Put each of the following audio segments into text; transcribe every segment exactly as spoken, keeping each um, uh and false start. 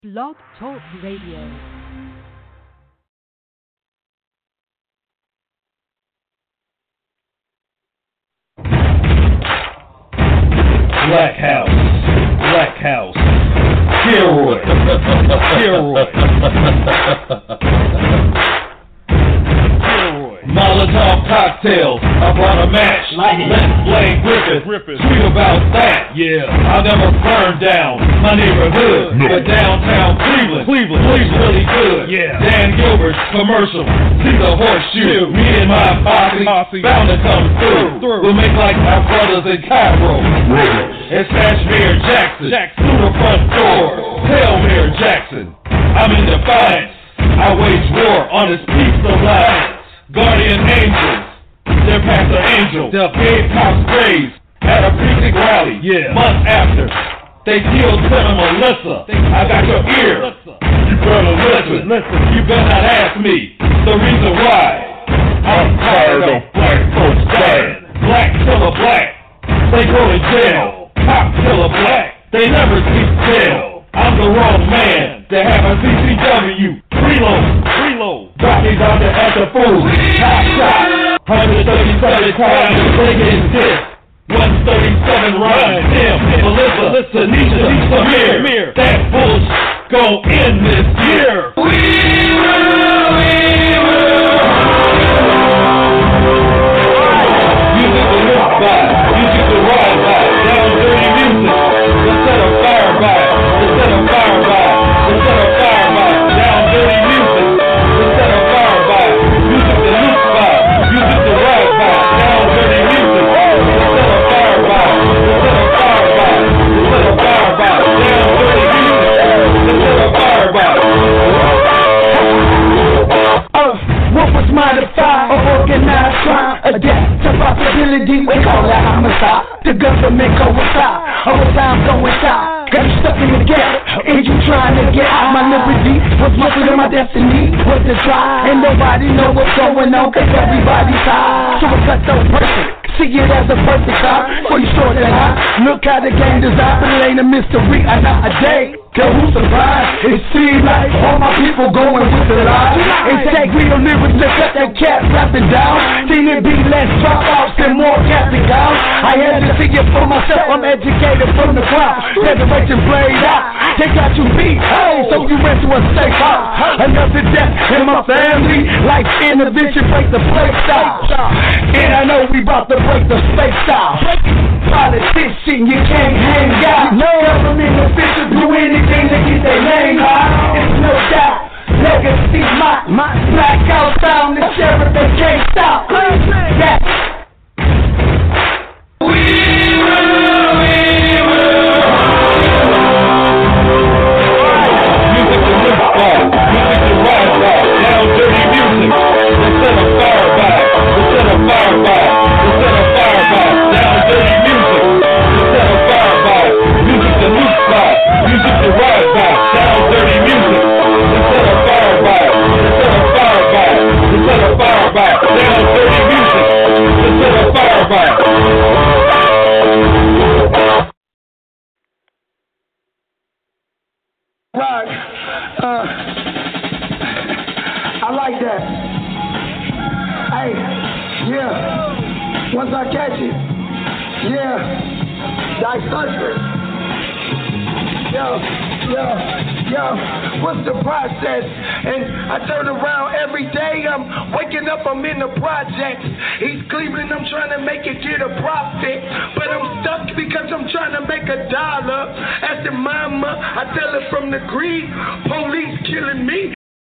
Blog Talk Radio. Black House, Black House, Kilroy, Kilroy, Kilroy. Molotov cocktails, I brought a match, let's play Griffith, Griffith. Sweet about that, yeah. I'll never burn down my neighborhood, no. But downtown Cleveland, Cleveland, Cleveland's really good, yeah. Dan Gilbert's commercial, see the horseshoe, me and my posse, posse. Bound to come through. through. We'll make like our brothers in Cairo. And snatch Mayor Jackson, Jackson through the front door. Tell Mayor Jackson, I'm in defiance. I wage war on his peace alliance. Guardian angels, their pastor angel, the gay cops praise at a precinct rally. Yeah. Months after, they killed Senator Melissa. I got your ear. You better listen. Listen. You better not ask me the reason why. I'm tired of black folks dying. Black killer black. They go to jail. Cop killer black. They never see jail. I'm the wrong man to have a C C W preload. Preload. Got me down there at the food. Top shot. one thirty-seven times to take his dick. one thirty-seven rhymes. Tim, Melissa, Melissa, Nisha, Samir. Samir. That bullshit go end this year. We will, we will. Music to live by. Music to ride by. Down dirty music. Let's set a fire by. Let's set a fire by. Let's set a fire by. Down dirty music. Let's set a fire by. Music to loop by. Music to ride by. Down dirty music. Let's set a fire by. Let's set a fire by. Let's set a fire by. Down dirty music. Let's set a fire by. Uh, what was modified or organized crime? Adapt to possibility, we call that homicide. The government coincide, over time coincide. Got you stuck in the gap, and you trying to get out. My liberty was mostly in my destiny, was to try. And nobody know what's going on, cause everybody's high. So it's not so perfect, see it as a perfect time. For you sure that I look how the game designed, but it ain't a mystery, I not a day. Cause who's surprised? It seems like all my people going with the lie. And take real lyrics, let's cut that cat rapping down. Seen it be less dropouts and more capping down. I had to see it for myself, I'm educated from the crowd. Resurrection played out, they got you beat, hey, so you went to a safe house. Another death in my family, like intervention, break the play style. And I know we about to break the space style. Politician, you can't hang out. No government officials do anything to get their name out. It's no doubt. Legacy, my, my blackout sound, the sheriff they can't stop. That. We will, we will. Music to live by, music to ride by, down dirty music. Let's set a fire by, let's set a fire by, let's set a fire by, down dirty music. Let's set a fire by, music to loop by, music to ride by, down dirty music. Let's set a fire by, let's set a fire by, let's set a fire by, down dirty music. Let's set a fire by. Right. Uh, I like that. Hey, yeah. Once I catch it, yeah. Dissect Yo, yo, yo. What's the process? And I turn around every day. I'm waking up, I'm in the projects. East Cleveland, I'm trying to make it get a profit. But I'm stuck because I'm trying to make a dollar. As the mama, I tell her from the greed. Police killing me.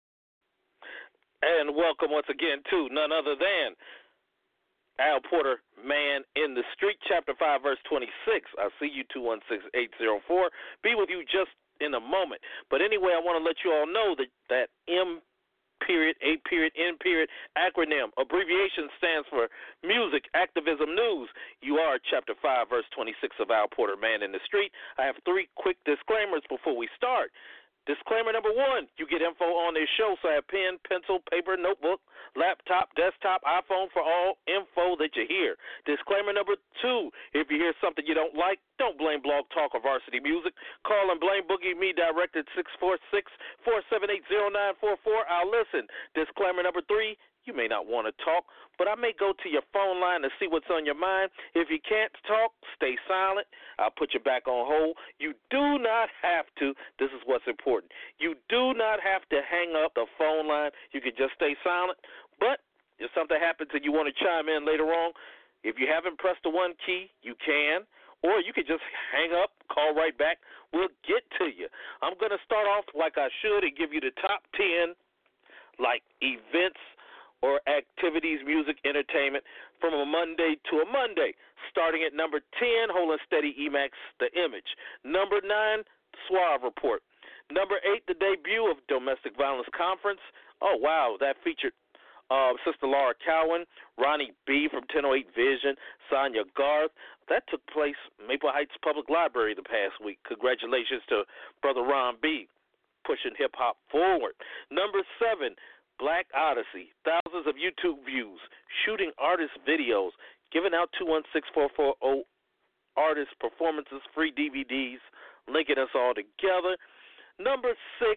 And welcome once again to none other than Al Porter, Man in the Street, Chapter five, Verse twenty-six. I see you, two one six, eight zero four. Be with you just in a moment. But anyway, I want to let you all know that that M period, A period, N period acronym, abbreviation stands for Music Activism News. You are Chapter five, Verse twenty-six of Al Porter, Man in the Street. I have three quick disclaimers before we start. Disclaimer number one, you get info on this show, so I have pen, pencil, paper, notebook, laptop, desktop, iPhone for all info that you hear. Disclaimer number two, if you hear something you don't like, don't blame Blog Talk or Varsity Music. Call and blame Boogie Me direct at six four six, four seven eight, zero nine four four. I'll listen. Disclaimer number three, you may not want to talk, but I may go to your phone line to see what's on your mind. If you can't talk, stay silent. I'll put you back on hold. You do not have to. This is what's important. You do not have to hang up the phone line. You can just stay silent. But if something happens and you want to chime in later on, if you haven't pressed the one key, you can. Or you can just hang up, call right back. We'll get to you. I'm going to start off like I should and give you the top ten, like, events or activities, music, entertainment from a Monday to a Monday. Starting at number ten, holding steady, Emax, The Image. Number nine, Suave Report. Number eight, the debut of Domestic Violence Conference. Oh, wow, that featured uh, Sister Laura Cowan, Ronnie B. from ten oh eight Vision, Sonia Garth. That took place Maple Heights Public Library the past week. Congratulations to Brother Ron B. pushing hip-hop forward. Number seven, Black Odyssey, thousands of YouTube views, shooting artist videos, giving out two one six four four zero artist performances, free D V Ds, linking us all together. Number six,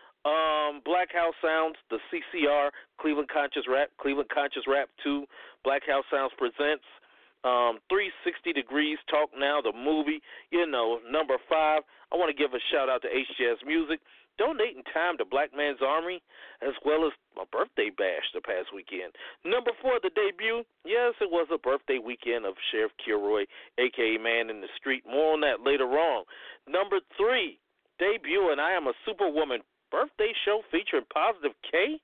um, Black House Sounds, the C C R, Cleveland Conscious Rap, Cleveland Conscious Rap two, Black House Sounds presents um, three sixty Degrees Talk Now, the movie. You know, number five, I want to give a shout-out to H J S Music, donating time to Black Man's Army, as well as a birthday bash the past weekend. Number four, the debut. Yes, it was a birthday weekend of Sheriff Kilroy, a k a. Man in the Street. More on that later on. Number three, debut, and I Am a Superwoman birthday show featuring Positive K,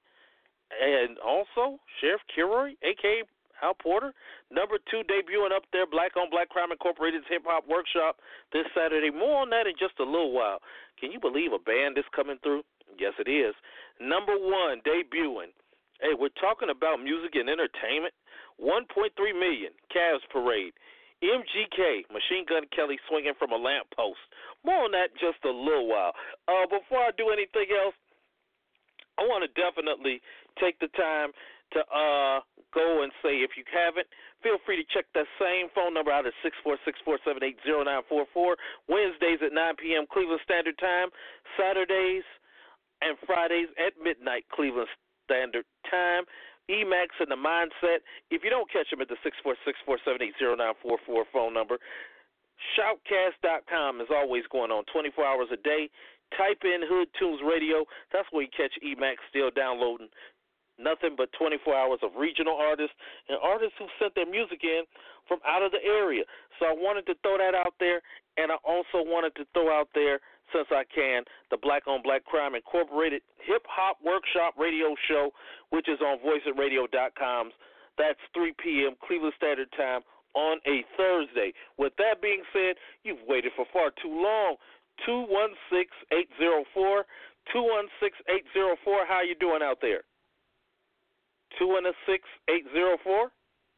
and also Sheriff Kilroy, a k a. Hal Porter. Number two, debuting up there, Black on Black Crime Incorporated's hip-hop workshop this Saturday. More on that in just a little while. Can you believe a band is coming through? Yes, it is. Number one, debuting. Hey, we're talking about music and entertainment. one point three million, Cavs Parade. M G K, Machine Gun Kelly swinging from a lamppost. More on that just a little while. Uh, before I do anything else, I want to definitely take the time to uh, go and say, if you haven't, feel free to check that same phone number out at six four six, four seven eight, zero nine four four. Wednesdays at nine p.m. Cleveland Standard Time. Saturdays and Fridays at midnight Cleveland Standard Time. Emax and The Mindset. If you don't catch them at the six four six, four seven eight, zero nine four four phone number, shoutcast dot com is always going on twenty-four hours a day. Type in Hood Tunes Radio. That's where you catch Emax still downloading. Nothing but twenty-four hours of regional artists and artists who sent their music in from out of the area. So I wanted to throw that out there, and I also wanted to throw out there, since I can, the Black on Black Crime Incorporated Hip Hop Workshop Radio Show, which is on voice it radio dot com. That's three p.m. Cleveland Standard Time on a Thursday. With that being said, you've waited for far too long. two one six, eight zero four, two one six, eight zero four. How you doing out there? two one six, eight zero four.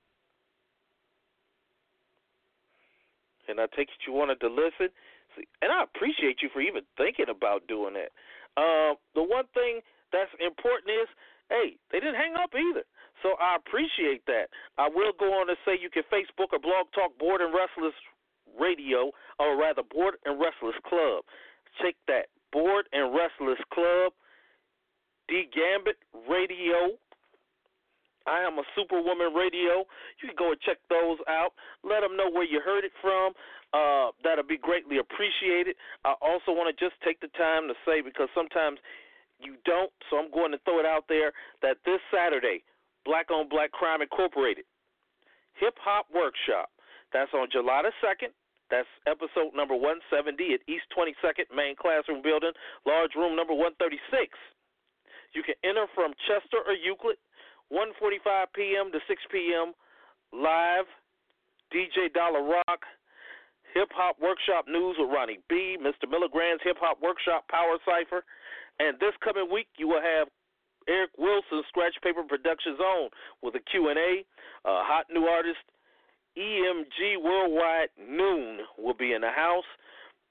And I take it you wanted to listen. See, and I appreciate you for even thinking about doing that. Uh, the one thing that's important is, hey, they didn't hang up either. So I appreciate that. I will go on to say you can Facebook or Blog Talk Board and Restless Radio, or rather Board and Restless Club. Check that. Board and Restless Club, D Gambit Radio, I Am a Superwoman Radio. You can go and check those out. Let them know where you heard it from. Uh, that'll be greatly appreciated. I also want to just take the time to say, because sometimes you don't, so I'm going to throw it out there, that this Saturday, Black on Black Crime Incorporated Hip Hop Workshop. That's on July the second. That's episode number one seventy at East twenty-second Main Classroom Building, large room number one thirty-six. You can enter from Chester or Euclid. one forty-five p.m. to six p.m. live, D J Dollar Rock, Hip-Hop Workshop News with Ronnie B., Mister Milligrand's Hip-Hop Workshop Power Cipher, and this coming week you will have Eric Wilson's Scratch Paper Production Zone with a Q and A. Uh, hot new artist E M G Worldwide Noon will be in the house.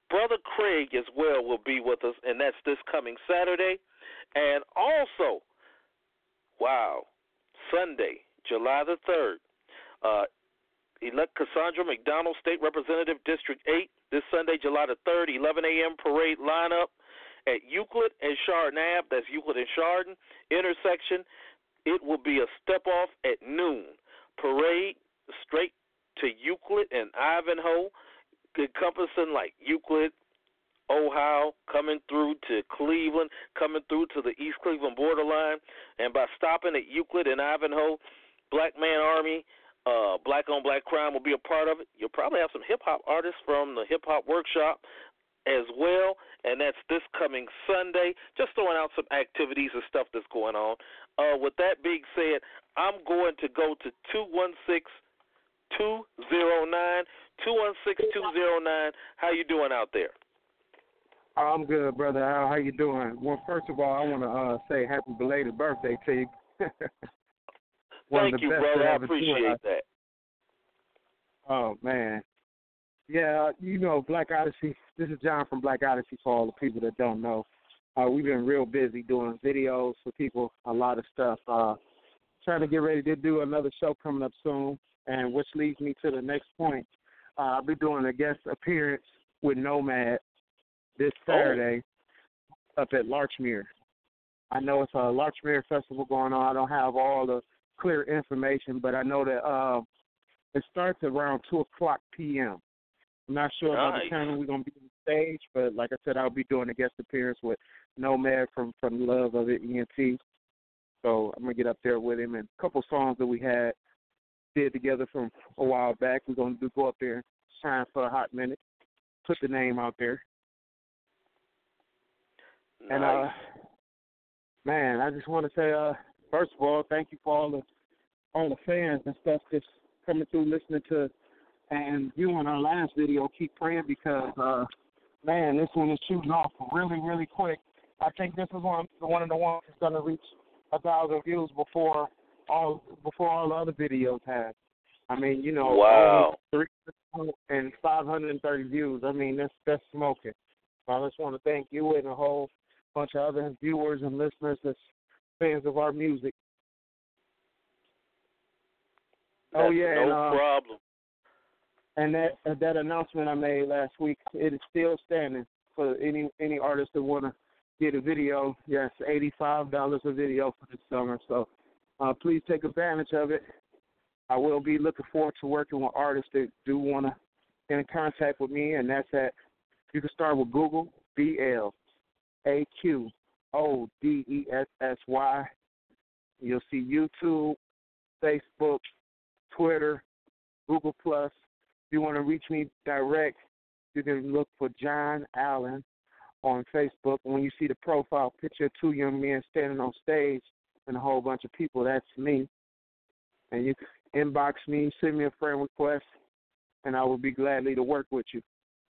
Brother Craig as well will be with us, and that's this coming Saturday. And also, wow, Sunday, July the third, uh, elect Cassandra McDonald, State Representative, District eight, this Sunday, July the third, eleven a.m. parade lineup at Euclid and Chardon Ave. That's Euclid and Chardon intersection. It will be a step-off at noon. Parade straight to Euclid and Ivanhoe, encompassing like Euclid, Ohio, coming through to Cleveland, coming through to the East Cleveland borderline. And by stopping at Euclid and Ivanhoe, Black Man Army, uh, Black on Black Crime will be a part of it. You'll probably have some hip-hop artists from the hip-hop workshop as well, and that's this coming Sunday. Just throwing out some activities and stuff that's going on. Uh, with that being said, I'm going to go to two one six, two oh nine, two one six, two oh nine. How you doing out there? I'm good, brother. Al, how you doing? Well, first of all, I want to uh, say happy belated birthday to you. Thank you, brother. I appreciate that. Oh, man. Yeah, you know, Black Odyssey, this is John from Black Odyssey for all the people that don't know. Uh, we've been real busy doing videos for people, a lot of stuff. Uh, trying to get ready to do another show coming up soon, and which leads me to the next point. Uh, I'll be doing a guest appearance with Nomad this Saturday oh. up at Larchmere. I know it's a Larchmere Festival going on. I don't have all the clear information, but I know that uh, it starts around two o'clock p.m. I'm not sure nice. about the time we're going to be on stage, but like I said, I'll be doing a guest appearance with Nomad from, from Love of It, E N T. So I'm going to get up there with him. And a couple songs that we had did together from a while back. We're going to go up there, shine for a hot minute, put the name out there. Nice. And, uh, man, I just want to say, uh, first of all, thank you for all the, all the fans and stuff that's coming through listening to and viewing our last video. Keep praying because, uh, man, this one is shooting off really, really quick. I think this is one, one of the ones that's going to reach a thousand views before all before all the other videos have. I mean, you know, wow, three and five hundred and thirty views. I mean, that's that's smoking. So I just want to thank you and a whole bunch of other viewers and listeners that's fans of our music. That's oh yeah, no and, uh, problem. And that uh, that announcement I made last week, it is still standing for any any artist that want to get a video. Yes, eighty-five dollars a video for this summer. So uh, please take advantage of it. I will be looking forward to working with artists that do want to get in contact with me, and that's at, you can start with Google, B L A Q O D E S S Y. You'll see YouTube, Facebook, Twitter, Google Plus. If you want to reach me direct, you can look for John Allen on Facebook. When you see the profile picture of two young men standing on stage and a whole bunch of people, that's me. And you can inbox me, send me a friend request, and I will be gladly to work with you.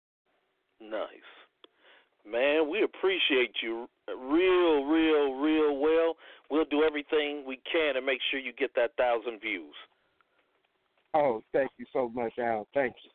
Nice. Man, we appreciate you real, real, real well. We'll do everything we can to make sure you get that thousand views. Oh, thank you so much, Al. Thank you.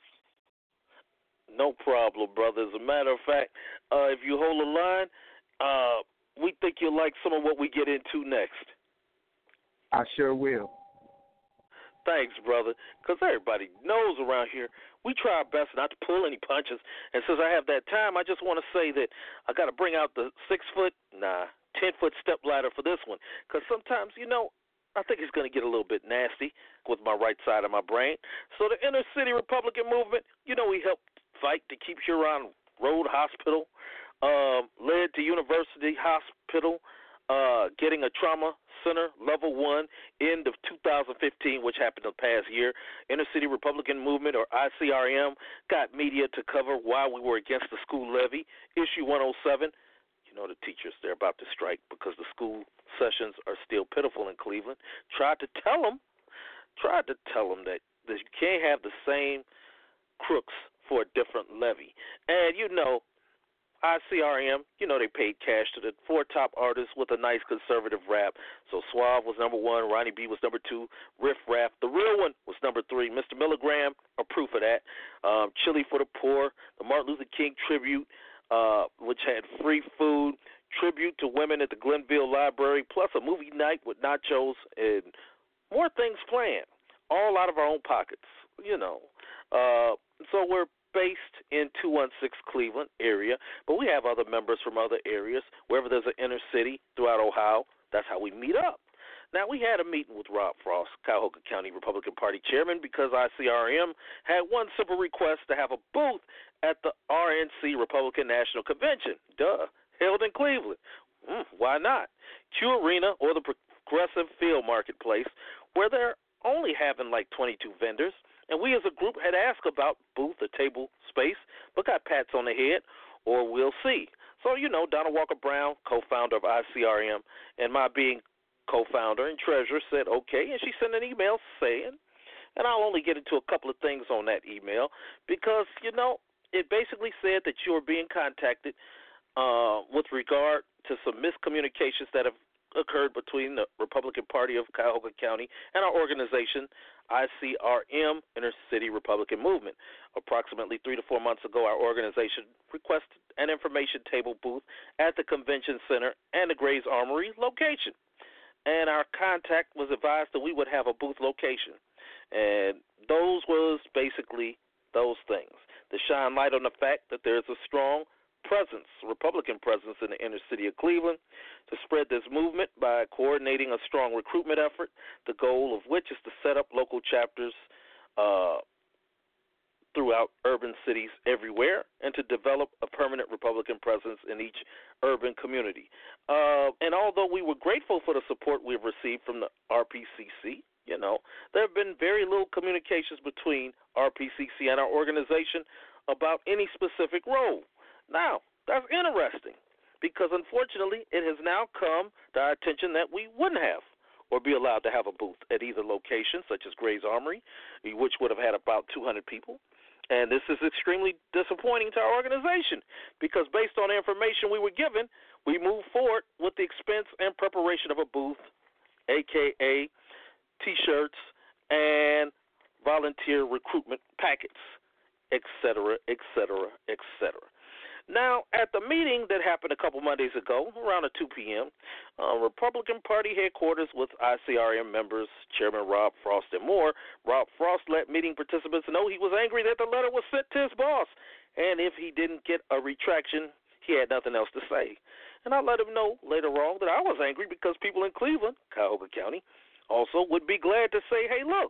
No problem, brother. As a matter of fact, uh, if you hold a line, uh, we think you'll like some of what we get into next. I sure will. Thanks, brother. Because everybody knows around here, we try our best not to pull any punches. And since I have that time, I just want to say that I got to bring out the six-foot, nah, ten-foot step ladder for this one. Because sometimes, you know, I think it's going to get a little bit nasty with my right side of my brain. So the Inner City Republican Movement, you know, we helped fight to keep Huron Road Hospital, um, led to University Hospital, uh, getting a trauma center, level one, end of two thousand fifteen, which happened the past year. Inner City Republican Movement, or I C R M, got media to cover why we were against the school levy. Issue one oh seven, you know, the teachers, they're about to strike because the school sessions are still pitiful in Cleveland. Tried to tell them, tried to tell them that, that you can't have the same crooks for a different levy. And, you know, I C R M, you know, they paid cash to the four top artists with a nice conservative rap. So Suave was number one, Ronnie B was number two, Riff Raff, the real one, was number three, Mister Milligram, a proof of that, um, Chili for the Poor, the Martin Luther King tribute, uh, which had free food, tribute to women at the Glenville Library, plus a movie night with nachos and more things planned, all out of our own pockets, you know. Uh, so we're based in two one six Cleveland area, but we have other members from other areas. Wherever there's an inner city throughout Ohio, that's how we meet up. Now, we had a meeting with Rob Frost, Cuyahoga County Republican Party chairman, because I C R M had one simple request to have a booth at the R N C Republican National Convention, duh, held in Cleveland. Mm, why not? Q Arena or the Progressive Field Marketplace, where they're only having like twenty-two vendors, and we as a group had asked about booth or table space, but got pats on the head, or we'll see. So, you know, Donna Walker Brown, co-founder of I C R M, and my being co-founder and treasurer, said okay, and she sent an email saying, and I'll only get into a couple of things on that email, because, you know, it basically said that you are being contacted uh, with regard to some miscommunications that have occurred between the Republican Party of Cuyahoga County and our organization, I C R M, Inner City Republican Movement. Approximately three to four months ago, our organization requested an information table booth at the Convention Center and the Gray's Armory location. And our contact was advised that we would have a booth location. And those was basically those things. To shine light on the fact that there's a strong presence, Republican presence in the inner city of Cleveland, to spread this movement by coordinating a strong recruitment effort, the goal of which is to set up local chapters uh, throughout urban cities everywhere, and to develop a permanent Republican presence in each urban community. Uh, and although we were grateful for the support we've received from the R P C C, you know, there have been very little communications between R P C C and our organization about any specific role. Now, that's interesting, because unfortunately it has now come to our attention that we wouldn't have or be allowed to have a booth at either location, such as Gray's Armory, which would have had about two hundred people. And this is extremely disappointing to our organization, because based on the information we were given, we moved forward with the expense and preparation of a booth, a k a T-shirts and volunteer recruitment packets, et cetera, et cetera, et cetera. Now, at the meeting that happened a couple Mondays ago, around two p.m., uh, Republican Party headquarters with I C R M members, Chairman Rob Frost, and more, Rob Frost let meeting participants know he was angry that the letter was sent to his boss, and if he didn't get a retraction, he had nothing else to say. And I let him know later on that I was angry because people in Cleveland, Cuyahoga County, also would be glad to say, hey, look,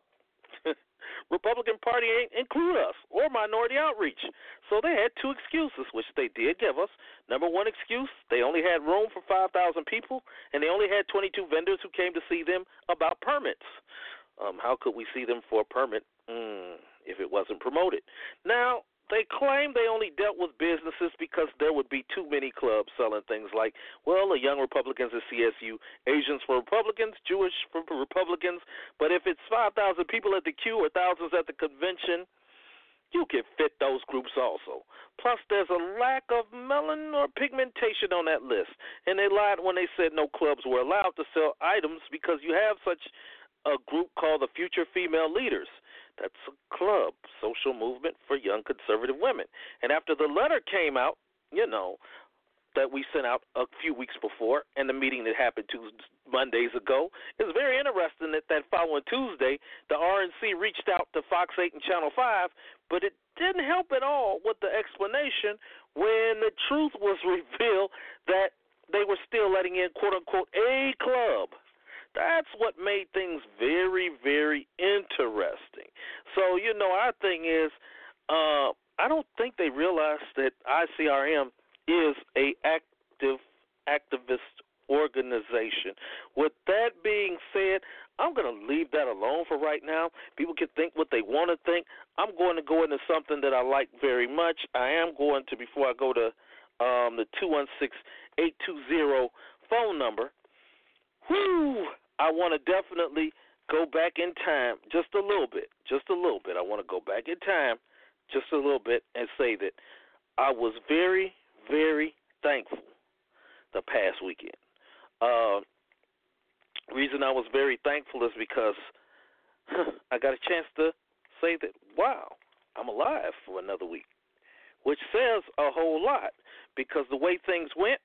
Republican Party ain't include us or minority outreach. So they had two excuses, which they did give us. Number one excuse, they only had room for five thousand people, and they only had twenty-two vendors who came to see them about permits. Um, how could we see them for a permit mm, if it wasn't promoted? Now, they claim they only dealt with businesses because there would be too many clubs selling things like, well, the Young Republicans at C S U, Asians for Republicans, Jewish for Republicans. But if it's five thousand people at the Q or thousands at the convention, you can fit those groups also. Plus, there's a lack of melanin or pigmentation on that list. And they lied when they said no clubs were allowed to sell items because you have such a group called the Future Female Leaders. That's a club, social movement for young conservative women. And after the letter came out, you know, that we sent out a few weeks before, and the meeting that happened two Mondays ago, it's very interesting that that following Tuesday, the R N C reached out to Fox eight and Channel five, but it didn't help at all with the explanation when the truth was revealed that they were still letting in, quote-unquote, a club. That's what made things very, very interesting. So, you know, our thing is, uh, I don't think they realize that I C R M is a active activist organization. With that being said, I'm going to leave that alone for right now. People can think what they want to think. I'm going to go into something that I like very much. I am going to, before I go to um, the two one six, eight two zero phone number, whoo, I want to definitely go back in time just a little bit, just a little bit. I want to go back in time just a little bit and say that I was very, very thankful the past weekend. Uh, reason I was very thankful is because huh, I got a chance to say that, wow, I'm alive for another week, which says a whole lot because the way things went,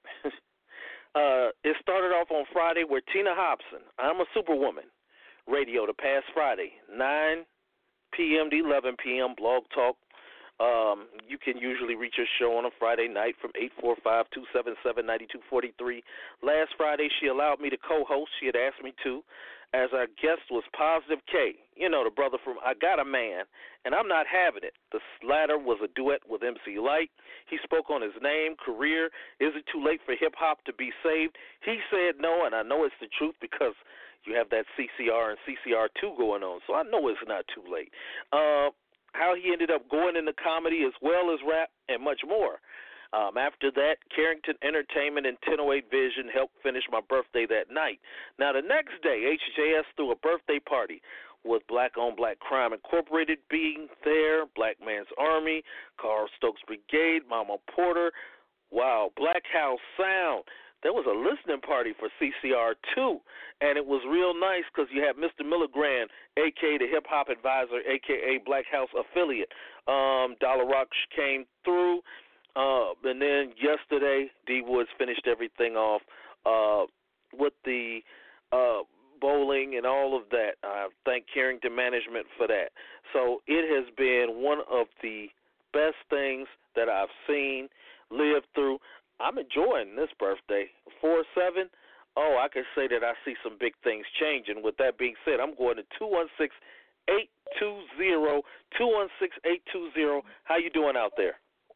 uh, it started off on Friday with Tina Hobson, I'm a Superwoman, radio the past Friday, nine p.m. to eleven p.m., Blog Talk. Um, you can usually reach your show on a Friday night from eight four five, two seven seven, nine two four three. Last Friday, she allowed me to co-host. She had asked me to. As our guest was Positive K, you know, the brother from I Got a Man, and I'm Not Having It. The latter was a duet with M C Lyte. He spoke on his name, career. Is it too late for hip-hop to be saved? He said no, and I know it's the truth because you have that C C R and C C R two going on, so I know it's not too late. Uh, how he ended up going into comedy as well as rap and much more. Um, after that, Carrington Entertainment and ten oh eight Vision helped finish my birthday that night. Now, the next day, H J S threw a birthday party with Black on Black Crime Incorporated being there, Black Man's Army, Carl Stokes Brigade, Mama Porter, wow, Black House Sound. There was a listening party for C C R two, and it was real nice because you had Mister Milligran, a k a the hip-hop advisor, a k a Black House affiliate. Um, Dollar Rock came through. Uh, and then yesterday, D Woods finished everything off uh, with the uh, bowling and all of that. I thank Carrington Management for that. So it has been one of the best things that I've seen, lived through. I'm enjoying this birthday. four seven, oh, I can say that I see some big things changing. With that being said, I'm going to two one six, eight two zero, two one six, eight two zero. How you doing out there?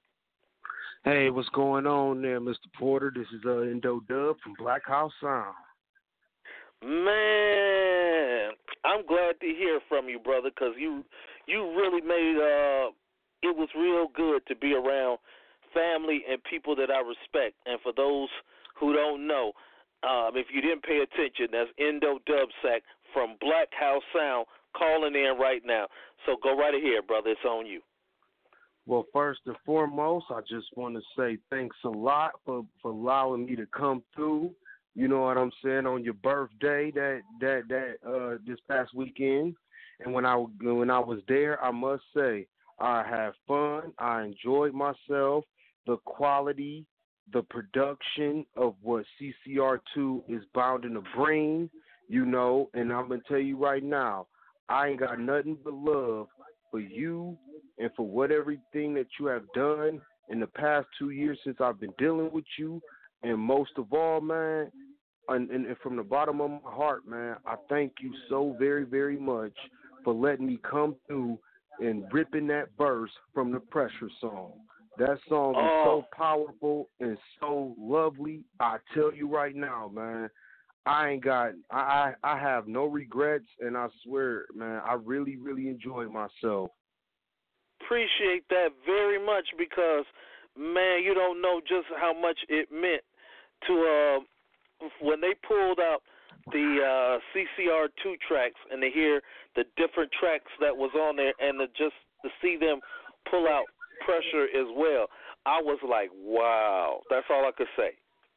Hey, what's going on there, Mister Porter? This is uh, Indo Dub from Black House Sound. Man, I'm glad to hear from you, brother, because you you really made uh, it was real good to be around family and people that I respect. And for those who don't know, um, if you didn't pay attention, that's Indo Dubsack from Black House Sound calling in right now. So go right ahead, brother. It's on you. Well, first and foremost, I just want to say thanks a lot for, for allowing me to come through. You know what I'm saying, on your birthday that that that uh, this past weekend. And when I when I was there, I must say I had fun. I enjoyed myself. The quality, the production of what C C R two is bound to bring, you know. And I'm gonna tell you right now, I ain't got nothing but love for you and for what everything that you have done in the past two years since I've been dealing with you. And most of all, man, and, and, and from the bottom of my heart, man, I thank you so very, very much for letting me come through and ripping that verse from the Pressure song. That song is so powerful and so lovely. I tell you right now, man, I ain't got, I, I, I have no regrets, and I swear, man, I really, really enjoyed myself. Appreciate that very much because, man, you don't know just how much it meant to, uh, when they pulled out the uh, C C R two tracks and to hear the different tracks that was on there and to just to see them pull out Pressure as well, I was like, wow. That's all I could say.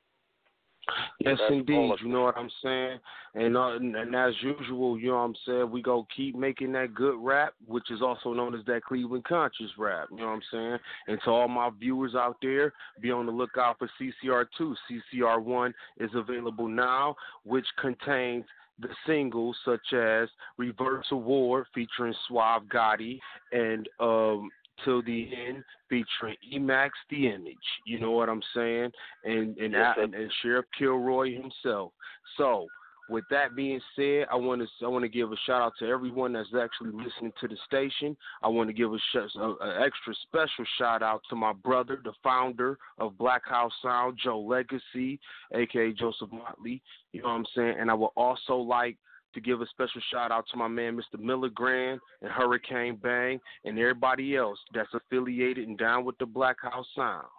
Yes, That's indeed. You know what I'm saying? And, uh, and and as usual, you know what I'm saying, we go keep making that good rap, which is also known as that Cleveland conscious rap. You know what I'm saying? And to all my viewers out there, be on the lookout for C C R two. C C R one is available now, which contains the singles such as Reverse Award featuring Suave Gotti and um, Till the End featuring Emax the Image. You know what I'm saying? And and, yes, I, and, and Sheriff Kilroy himself. So with that being said, I want to I want to give a shout out to everyone that's actually listening to the station. I want to give a, sh- a, a extra special shout out to my brother, the founder of Black House Sound, Joe Legacy, aka Joseph Motley. You know what I'm saying? And I would also like to give a special shout out to my man, Mister Milligran and Hurricane Bang and everybody else that's affiliated and down with the Black House Sound.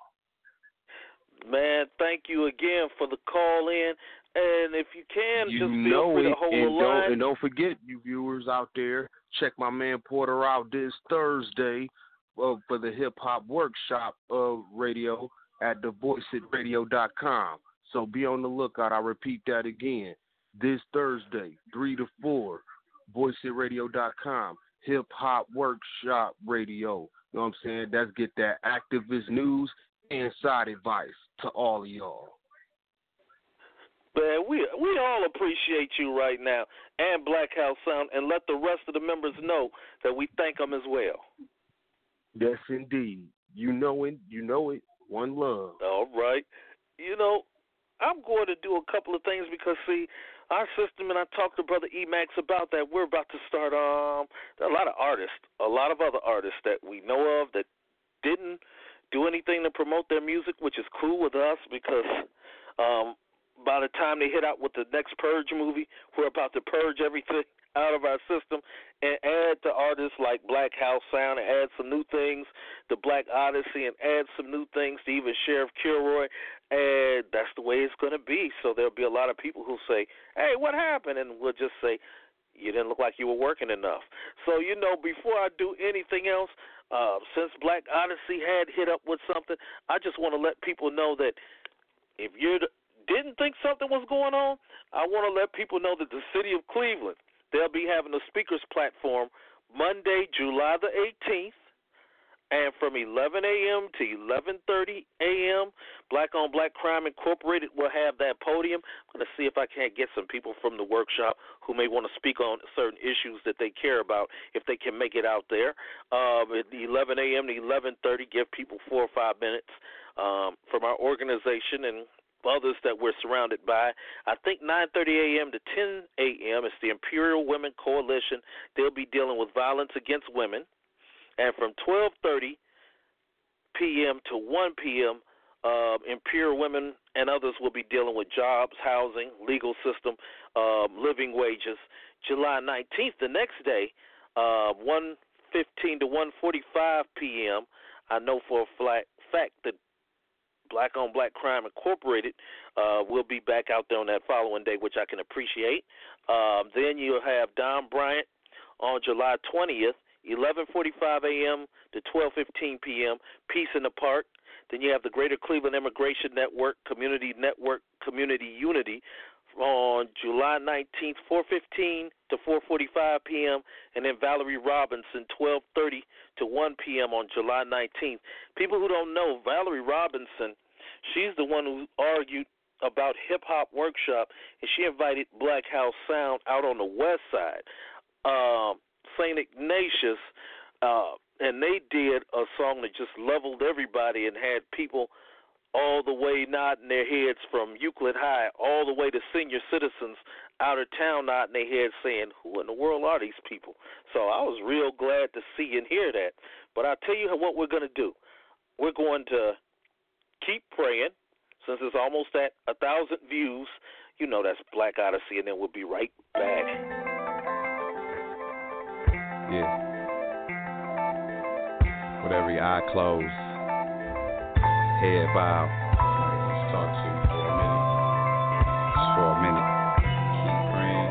Man, thank you again for the call in. And if you can, you just know feel free it, to hold and the don't, line. And don't forget, you viewers out there, check my man Porter out this Thursday uh, for the Hip Hop Workshop uh, radio at the voice it radio dot com. So be on the lookout. I repeat that again. This Thursday, three to four, voice it radio dot com, Hip Hop Workshop Radio. You know what I'm saying? That's get that activist news and side advice to all of y'all. Man, we we all appreciate you right now and Black House Sound, and let the rest of the members know that we thank them as well. Yes, indeed. You know it. You know it. One love. All right. You know, I'm going to do a couple of things because, see, our system, and I talked to Brother E-Max about that, we're about to start, um, there are a lot of artists, a lot of other artists that we know of that didn't do anything to promote their music, which is cool with us because um, by the time they hit out with the next Purge movie, we're about to purge everything out of our system and add to artists like Black House Sound and add some new things to Black Odyssey and add some new things to even Sheriff Kilroy, and that's the way it's going to be. So there'll be a lot of people who say, hey, what happened? And we'll just say, you didn't look like you were working enough. So, you know, before I do anything else, uh, since Black Odyssey had hit up with something, I just want to let people know that if you didn't think something was going on, I want to let people know that the city of Cleveland, they'll be having a speakers platform Monday, July the eighteenth, and from eleven a.m. to eleven thirty a.m., Black on Black Crime Incorporated will have that podium. I'm going to see if I can't get some people from the workshop who may want to speak on certain issues that they care about, if they can make it out there. Um, at eleven a.m. to eleven thirty, give people four or five minutes um, from our organization and others that we're surrounded by. I think nine thirty a.m. to ten a.m. is the Imperial Women Coalition. They'll be dealing with violence against women. And from twelve thirty p.m. to one p.m., uh, Imperial Women and others will be dealing with jobs, housing, legal system, uh, living wages. July nineteenth, the next day, uh, one fifteen to one forty-five p.m., I know for a fact that Black on Black Crime Incorporated uh, will be back out there on that following day, which I can appreciate. Um, then you'll have Don Bryant on July twentieth, eleven forty-five a.m. to twelve fifteen p.m., Peace in the Park. Then you have the Greater Cleveland Immigration Network, Community Network, Community Unity on July nineteenth, four fifteen to four forty-five p.m., and then Valerie Robinson, twelve thirty to one p.m. on July nineteenth. People who don't know, Valerie Robinson, she's the one who argued about Hip Hop Workshop, and she invited Black House Sound out on the west side, um, Saint Ignatius, uh, and they did a song that just leveled everybody and had people all the way nodding their heads from Euclid High all the way to senior citizens out of town nodding their heads saying, who in the world are these people? So I was real glad to see and hear that. But I'll tell you what we're going to do. We're going to keep praying since it's almost at a thousand views. You know that's Black Odyssey, and then we'll be right back. Yeah. With every eye closed, head bowed. Let's talk to you for a minute. Just for a minute. Keep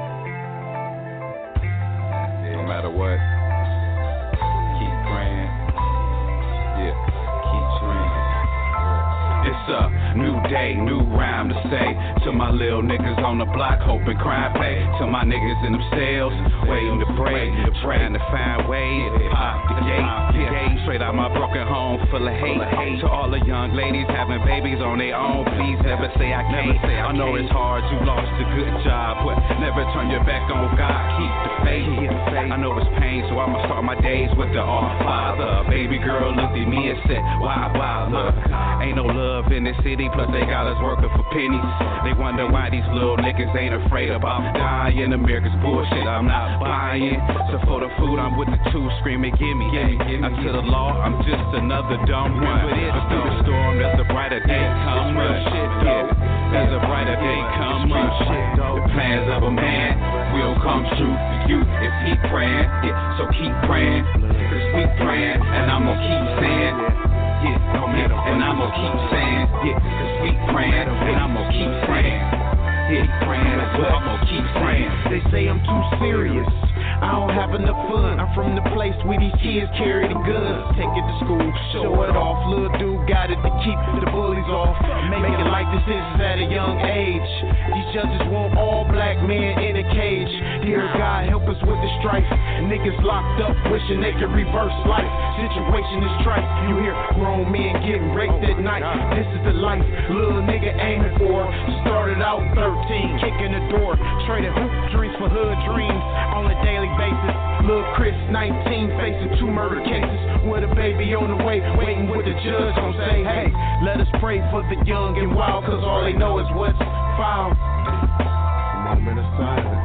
praying. No matter what. Keep praying. Yeah. Keep praying. It's a new day, new rhyme to say to my little niggas on the block, hoping crime pay. To my niggas in them cells, waiting to break, trying to find ways, pop the gate, gate straight out my broken home full of hate. To all the young ladies having babies on their own, please never say I can't. I know it's hard, you lost a good job, but never turn your back on God. Keep the faith. I know it's pain, so I'ma start my days with the Our Father. Baby girl looked at me and said, why bother? Ain't no love in this city, plus they got us working for pennies. They wonder why these little niggas ain't afraid about dying. America's bullshit, I'm not buying. So for the food, I'm with the two screaming, gimme, gimme, gimme. Not to the law, I'm just another dumb one. But through the storm, there's a brighter day coming. Yeah, there's a brighter day coming. The plans of a man will come true for you if he praying. Yeah, so keep praying, cause we praying, and I'm gonna keep saying. Yeah, yeah, and I'm gonna keep saying, yeah, cause we praying, and I'm gonna keep praying, yeah, praying, well, I'm gonna keep praying. They say I'm too serious, I don't have enough fun. I'm from the place where these kids carry the guns. Take it to school, show it off. Little dude got it to keep the bullies off. Making life decisions at a young age. These judges want all black men in a cage. Dear God, help us with the strife. Niggas locked up, wishing they could reverse life. Situation is trite. You hear grown men getting raped at night. This is the life little nigga aiming for. Started out thirteen, kicking the door. Traded hoop dreams for hood dreams on a daily basis. Lil' Chris, nineteen, facing two murder cases. With a baby on the way, waiting with the judge gon' say, hey, let us pray for the young and wild, cause all they know is what's found. A moment of silence.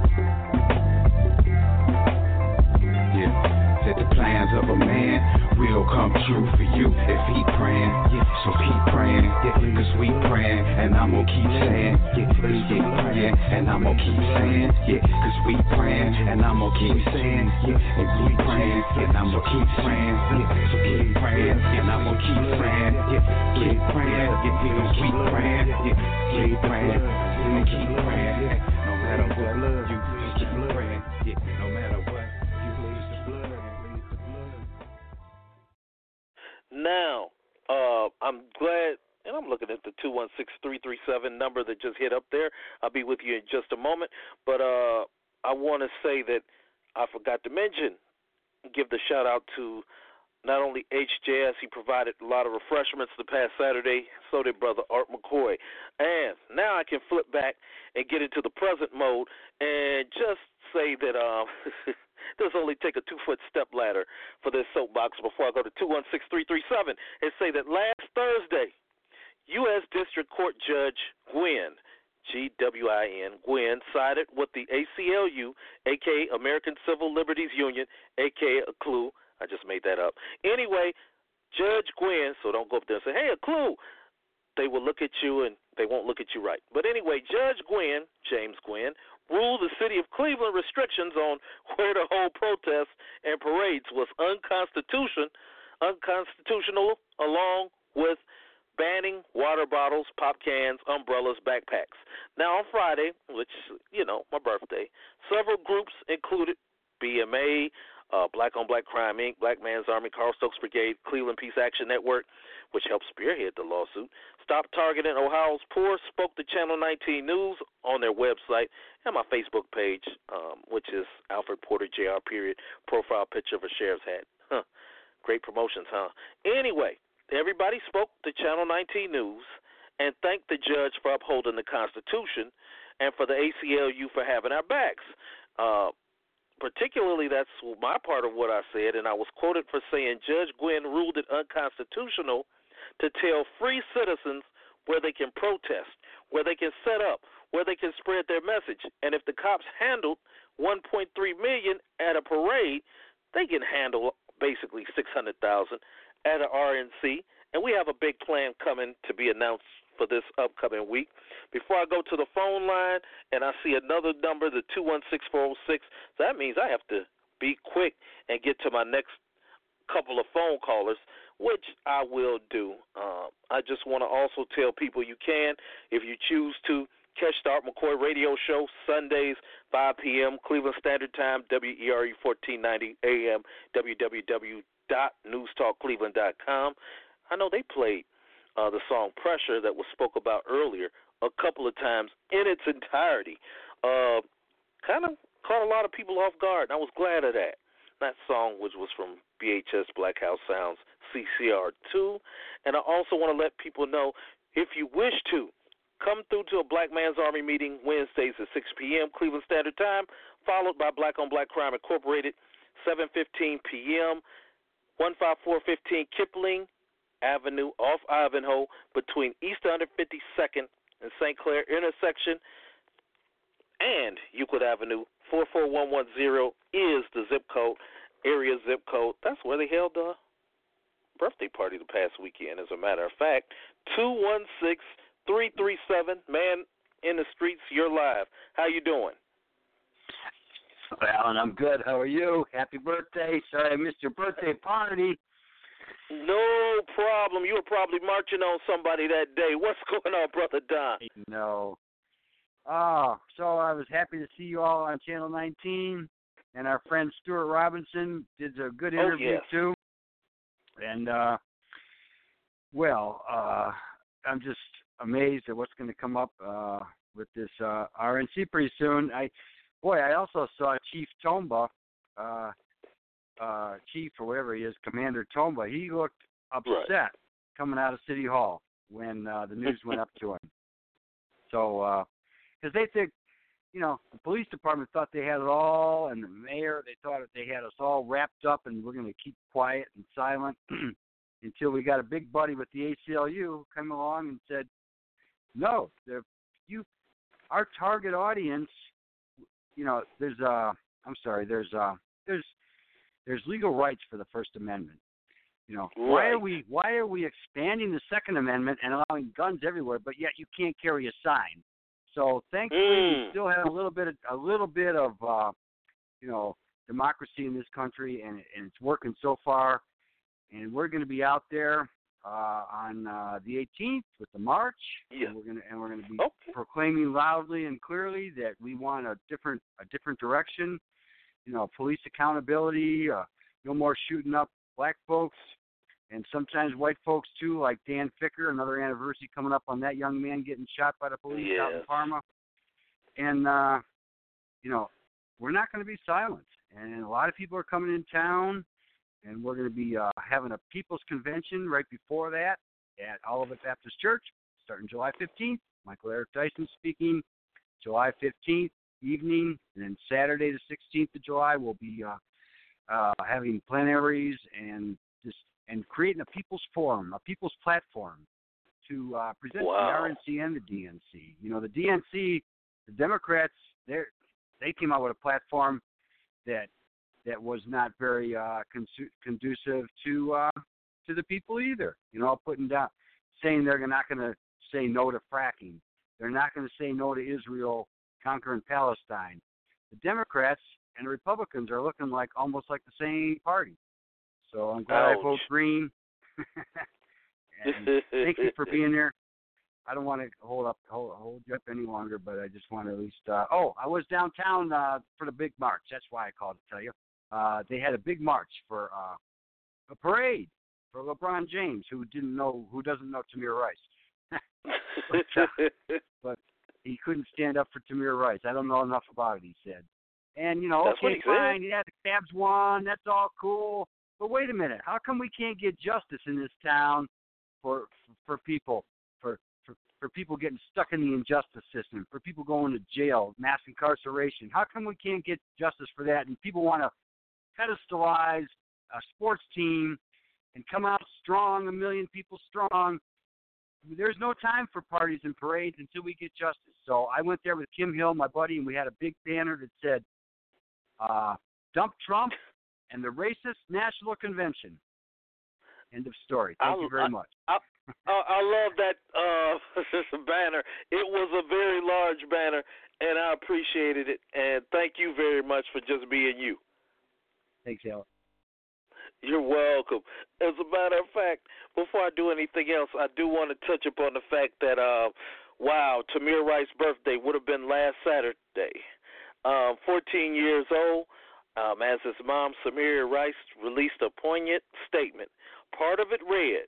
Yeah, said the plans of a man will come true for you if he praying. Yeah, so keep praying, yeah, cause we praying, and I'm gonna keep saying, yeah, cause keep praying, and I'm gonna keep saying, yeah, cause we praying, and I'm gonna keep saying, yeah, and we praying, and I'm gonna keep praying, yeah, so keep praying, and I'm gonna keep praying, yeah, keep praying, yeah, we gon' keep praying, yeah, keep praying, we gon' keep praying, yeah, no matter what, you keep praying, yeah, no matter what, you lose the blood, and lose the blood. Now, uh, I'm glad, and I'm looking at the two one six, three three seven number that just hit up there. I'll be with you in just a moment. But uh, I want to say that I forgot to mention, give the shout out to not only H J S, he provided a lot of refreshments the past Saturday, so did Brother Art McCoy. And now I can flip back and get into the present mode and just say that um, this only take a two-foot step ladder for this soapbox before I go to two one six, three three seven and say that last Thursday, U S District Court Judge Gwynn, G W I N, Gwynn, sided with the A C L U, a k a. American Civil Liberties Union, a k a a C L U. I just made that up. Anyway, Judge Gwynn, so don't go up there and say, hey, a C L U. They will look at you and they won't look at you right. But anyway, Judge Gwynn, James Gwynn, ruled the city of Cleveland restrictions on where to hold protests and parades was unconstitutional, unconstitutional along with banning water bottles, pop cans, umbrellas, backpacks. Now, on Friday, which, you know, my birthday, several groups included B M A, uh, Black on Black Crime, Incorporated, Black Man's Army, Carl Stokes Brigade, Cleveland Peace Action Network, which helped spearhead the lawsuit, Stop Targeting Ohio's Poor, spoke to Channel nineteen News on their website and my Facebook page, um, which is Alfred Porter J R period, profile picture of a sheriff's hat. Huh. Great promotions, huh? Anyway, everybody spoke to Channel nineteen News and thanked the judge for upholding the Constitution and for the A C L U for having our backs. Uh, particularly, that's my part of what I said, and I was quoted for saying Judge Gwynn ruled it unconstitutional to tell free citizens where they can protest, where they can set up, where they can spread their message. And if the cops handled one point three million dollars at a parade, they can handle basically six hundred thousand dollars at an R N C. And we have a big plan coming to be announced for this upcoming week. Before I go to the phone line and I see another number, the two one six, four oh six, so that means I have to be quick and get to my next couple of phone callers, which I will do. Um, I just want to also tell people you can, if you choose to, catch the Art McCoy radio show Sundays, five p.m. Cleveland Standard Time, W E R E fourteen ninety A M, w w w dot news talk cleveland dot com. I know they played uh, the song Pressure that was spoke about earlier a couple of times in its entirety. Uh, kind of caught a lot of people off guard, and I was glad of that. That song, which was from B H S Black House Sounds C C R two. And I also want to let people know, if you wish to, come through to a Black Man's Army meeting Wednesdays at six p.m. Cleveland Standard Time, followed by Black on Black Crime Incorporated, seven fifteen p.m., fifteen fifteen Kipling Avenue off Ivanhoe between East one fifty-second and Saint Clair intersection and Euclid Avenue. four four one one zero is the zip code, area zip code. That's where they held the birthday party the past weekend, as a matter of fact. two one six, three three seven, Man in the Streets, you're live. How you doing? Well, Alan, I'm good. How are you? Happy birthday. Sorry I missed your birthday party. No problem. You were probably marching on somebody that day. What's going on, Brother Don? No. Oh, so I was happy to see you all on Channel nineteen. and our friend Stuart Robinson did a good interview, oh, yes. too. And, uh, well, uh, I'm just amazed at what's going to come up uh, with this uh, R N C pretty soon. I, boy, I also saw Chief Tomba, uh, uh, Chief or whatever he is, Commander Tomba. He looked upset right. coming out of City Hall when uh, the news went up to him. So, because uh, they think, you know, the police department thought they had it all, and the mayor, they thought that they had us all wrapped up, and we're going to keep quiet and silent until we got a big buddy with the A C L U come along and said, no, you, our target audience, you know, there's uh, I'm sorry, there's uh, there's there's legal rights for the First Amendment. You know, right. why are we why are we expanding the Second Amendment and allowing guns everywhere, but yet you can't carry a sign? So thankfully, mm. we still have a little bit of a little bit of uh, you know, democracy in this country, and and it's working so far. And we're going to be out there uh, on uh, the eighteenth with the march. Yeah. And we're going to and we're going to be okay. proclaiming loudly and clearly that we want a different a different direction. You know, police accountability, uh, no more shooting up black folks, and sometimes white folks too, like Dan Ficker, another anniversary coming up on that young man getting shot by the police yes. out in Parma. And, uh, you know, we're not going to be silent. And a lot of people are coming in town, and we're going to be uh, having a people's convention right before that at Olivet Baptist Church, starting July fifteenth. Michael Eric Dyson speaking July fifteenth evening, and then Saturday the sixteenth of July we'll be uh, uh, having plenaries and just and creating a people's forum, a people's platform to uh, present wow. the R N C and the D N C. You know, the D N C, the Democrats, they they came out with a platform that that was not very uh, consu- conducive to uh, to the people either. You know, putting down, saying they're not going to say no to fracking. They're not going to say no to Israel conquering Palestine. The Democrats and the Republicans are looking like almost like the same party. So I'm glad Ouch. I vote green. And thank you for being here. I don't want to hold up hold, hold you up any longer, but I just want to at least. Uh, oh, I was downtown uh, for the big march. That's why I called to tell you. Uh, they had a big march for uh, a parade for LeBron James, who didn't know, who doesn't know Tamir Rice. but, uh, but he couldn't stand up for Tamir Rice. I don't know enough about it, he said. And, you know, That's okay, what he fine, said. yeah, the Cavs won, that's all cool. But wait a minute, how come we can't get justice in this town for for people, for, for, for people getting stuck in the injustice system, for people going to jail, mass incarceration? How come we can't get justice for that? And people want to pedestalize a sports team and come out strong, a million people strong. There's no time for parties and parades until we get justice. So I went there with Kim Hill, my buddy, and we had a big banner that said, uh, dump Trump and the racist National Convention. End of story. Thank I, you very I, much. I, I, I love that uh, banner. It was a very large banner, and I appreciated it. And thank you very much for just being you. Thanks, Alan. You're welcome. As a matter of fact, before I do anything else, I do want to touch upon the fact that, uh, wow, Tamir Rice's birthday would have been last Saturday. Um, fourteen years old, um, as his mom, Samira Rice, released a poignant statement. Part of it read,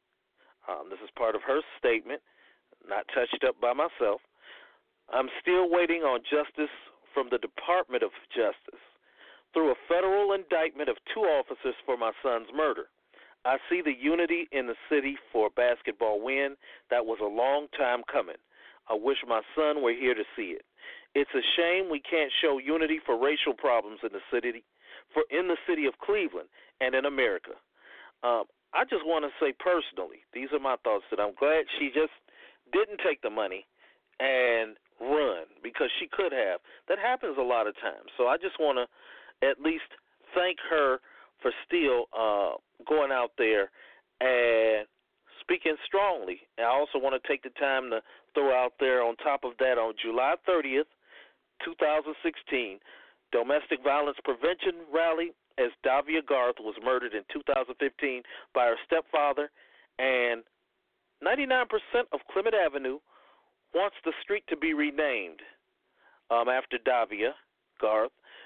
um, this is part of her statement, not touched up by myself. I'm still waiting on justice from the Department of Justice. Through a federal indictment of two officers for my son's murder, I see the unity in the city for a basketball win that was a long time coming. I wish my son were here to see it. It's a shame we can't show unity for racial problems in the city, for in the city of Cleveland and in America. Um, I just want to say personally, these are my thoughts, that I'm glad she just didn't take the money and run, because she could have. That happens a lot of times. So I just want to at least thank her for still uh, going out there and speaking strongly. And I also want to take the time to throw out there on top of that, on July thirtieth, twenty sixteen, domestic violence prevention rally, as Davia Garth was murdered in two thousand fifteen by her stepfather, and ninety-nine percent of Clement Avenue wants the street to be renamed um, after Davia Garth.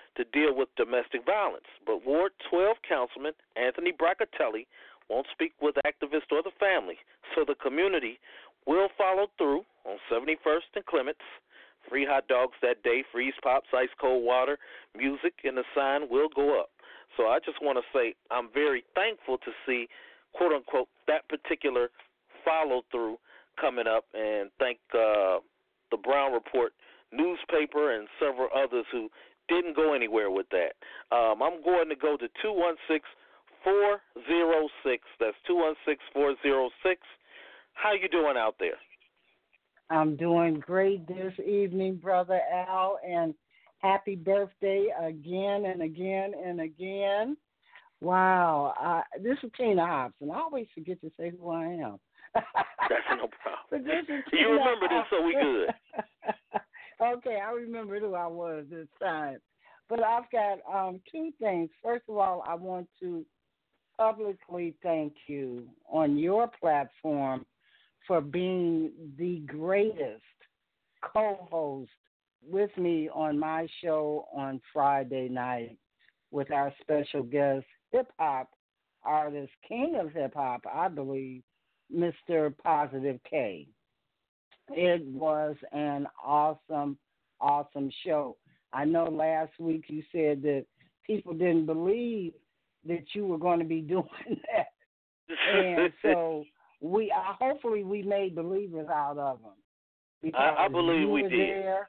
to deal with domestic violence. But Ward twelve Councilman Anthony Bracatelli won't speak with activists or the family, so the community will follow through on seventy-first and Clements. Free hot dogs that day, freeze pops, ice cold water, music, and the sign will go up. So I just want to say I'm very thankful to see, quote unquote, that particular follow through coming up, and thank uh, the Brown Report newspaper and several others who didn't go anywhere with that. Um, I'm going to go to two one six, four oh six. That's two one six, four oh six. How you doing out there? I'm doing great this evening, Brother Al, and happy birthday again and again and again. Wow. Uh, this is Tina Hobson. I always forget to say who I am. That's no problem. But this is you Tina remember this, so we good. Okay, I remember who I was this time. But I've got um, two things. First of all, I want to publicly thank you on your platform for being the greatest co-host with me on my show on Friday night with our special guest, hip-hop artist, king of hip-hop, I believe, Mister Positive K. It was an awesome, awesome show. I know last week you said that people didn't believe that you were going to be doing that. And so we uh, hopefully we made believers out of them. Because I, I believe you we were did. There,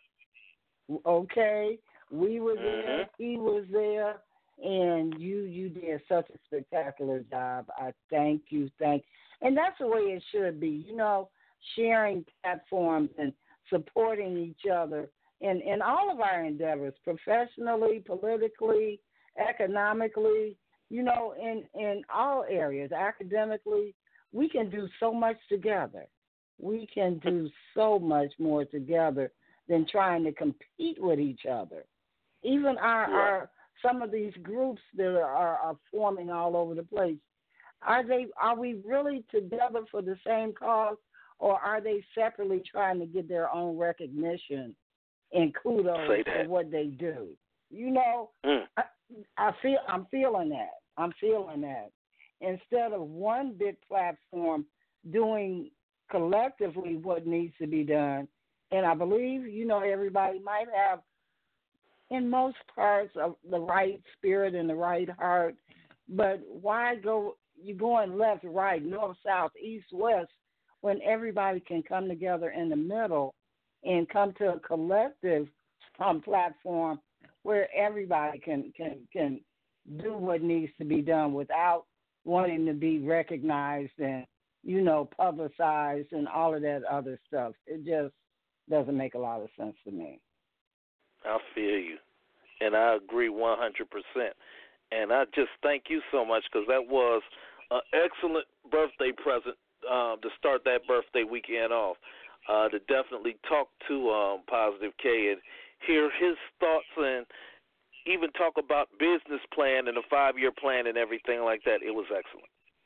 okay, we were Mm-hmm. there, he was there, and you you did such a spectacular job. I thank you, thank and that's the way it should be, you know, sharing platforms and supporting each other in, in all of our endeavors, professionally, politically, economically, you know, in, in all areas, academically. We can do so much together. We can do so much more together than trying to compete with each other. Even our, Yeah. our some of these groups that are, are forming all over the place, are they are we really together for the same cause, or are they separately trying to get their own recognition and kudos for what they do? You know, mm. I, I feel I'm feeling that. I'm feeling that. Instead of one big platform doing collectively what needs to be done, and I believe, you know, everybody might have, in most parts, of the right spirit and the right heart, but why go, you're going left, right, north, south, east, west, when everybody can come together in the middle and come to a collective um, platform where everybody can, can, can do what needs to be done without wanting to be recognized and, you know, publicized and all of that other stuff. It just doesn't make a lot of sense to me. I feel you, and I agree one hundred percent. And I just thank you so much, because that was an excellent birthday present um, to start that birthday weekend off, uh, to definitely talk to um, Positive K and hear his thoughts and even talk about business plan and a five-year plan and everything like that. It was excellent.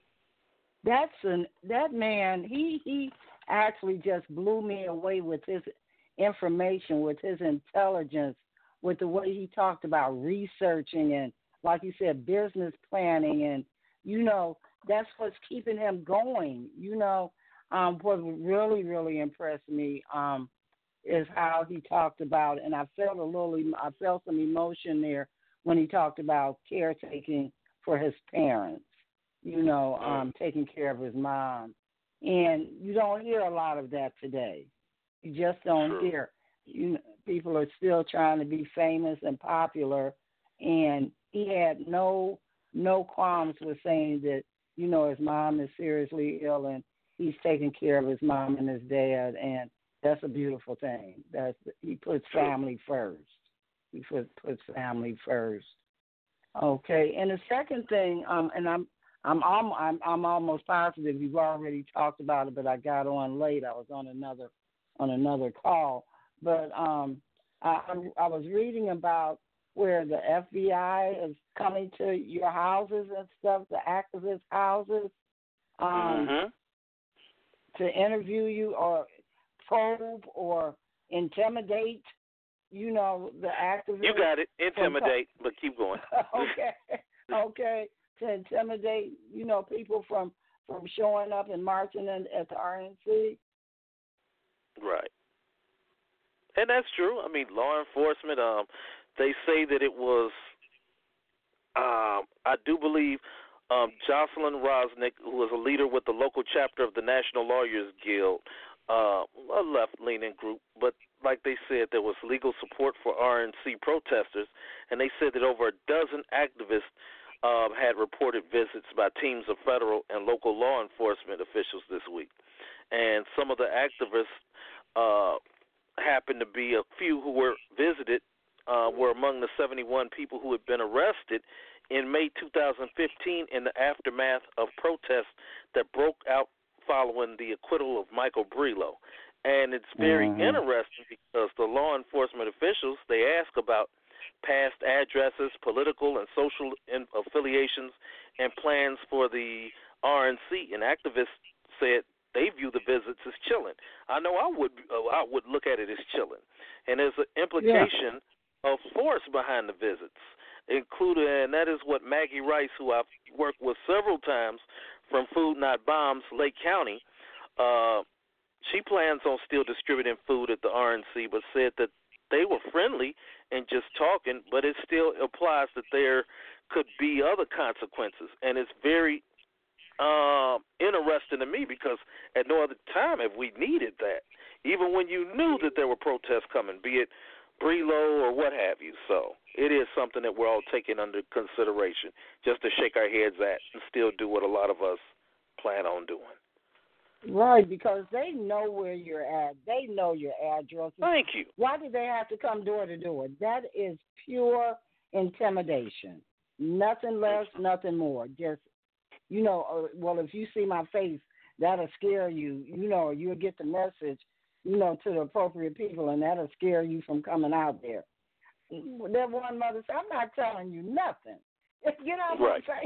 That's an that man. He he actually just blew me away with his information, with his intelligence, with the way he talked about researching and, like you said, business planning, and you know that's what's keeping him going. You know, um, what really really impressed me um, is how he talked about, and I felt a little, I felt some emotion there when he talked about caretaking for his parents. You know, um, taking care of his mom. And you don't hear a lot of that today. You just don't True. hear. You know, people are still trying to be famous and popular, and he had no no qualms with saying that, you know, his mom is seriously ill and he's taking care of his mom and his dad, and that's a beautiful thing. That's he puts family first. He puts puts family first. Okay, and the second thing, um, and I'm I'm, I'm I'm almost positive you've already talked about it, but I got on late. I was on another on another call, but um, I, I was reading about where the F B I is coming to your houses and stuff, the activists' houses, um, mm-hmm. to interview you or probe or intimidate you know, the activists. You got it. Intimidate, from, but keep going. okay, okay. To intimidate, you know, people from, from showing up and marching in, at the R N C. Right. And that's true. I mean, law enforcement, um, they say that it was, um, I do believe, um, Jocelyn Rosnick, who was a leader with the local chapter of the National Lawyers Guild, uh, a left-leaning group, but like they said, there was legal support for R N C protesters, and they said that over a dozen activists um, had reported visits by teams of federal and local law enforcement officials this week. And some of the activists uh, happened to be a few who were visited, uh, were among the seventy-one people who had been arrested in May two thousand fifteen in the aftermath of protests that broke out following the acquittal of Michael Brillo. And it's very mm-hmm. interesting because the law enforcement officials, they ask about past addresses, political and social in- affiliations, and plans for the R N C. And activists said they view the visits as chilling. I know I would uh, I would look at it as chilling. And there's an implication yeah. of force behind the visits, including, and that is what Maggie Rice, who I've worked with several times from Food Not Bombs, Lake County, uh, she plans on still distributing food at the R N C, but said that they were friendly and just talking, but it still implies that there could be other consequences. And it's very uh, interesting to me because at no other time have we needed that, even when you knew that there were protests coming, be it Brillo or what have you. So it is something that we're all taking under consideration, just to shake our heads at and still do what a lot of us plan on doing. Right, because they know where you're at. They know your address. Thank you. Why do they have to come door to door? That is pure intimidation. Nothing less, nothing more. Just, you know, well, if you see my face, that'll scare you. You know, you'll get the message, you know, to the appropriate people, and that'll scare you from coming out there. That one mother said, I'm not telling you nothing. Get out of right. my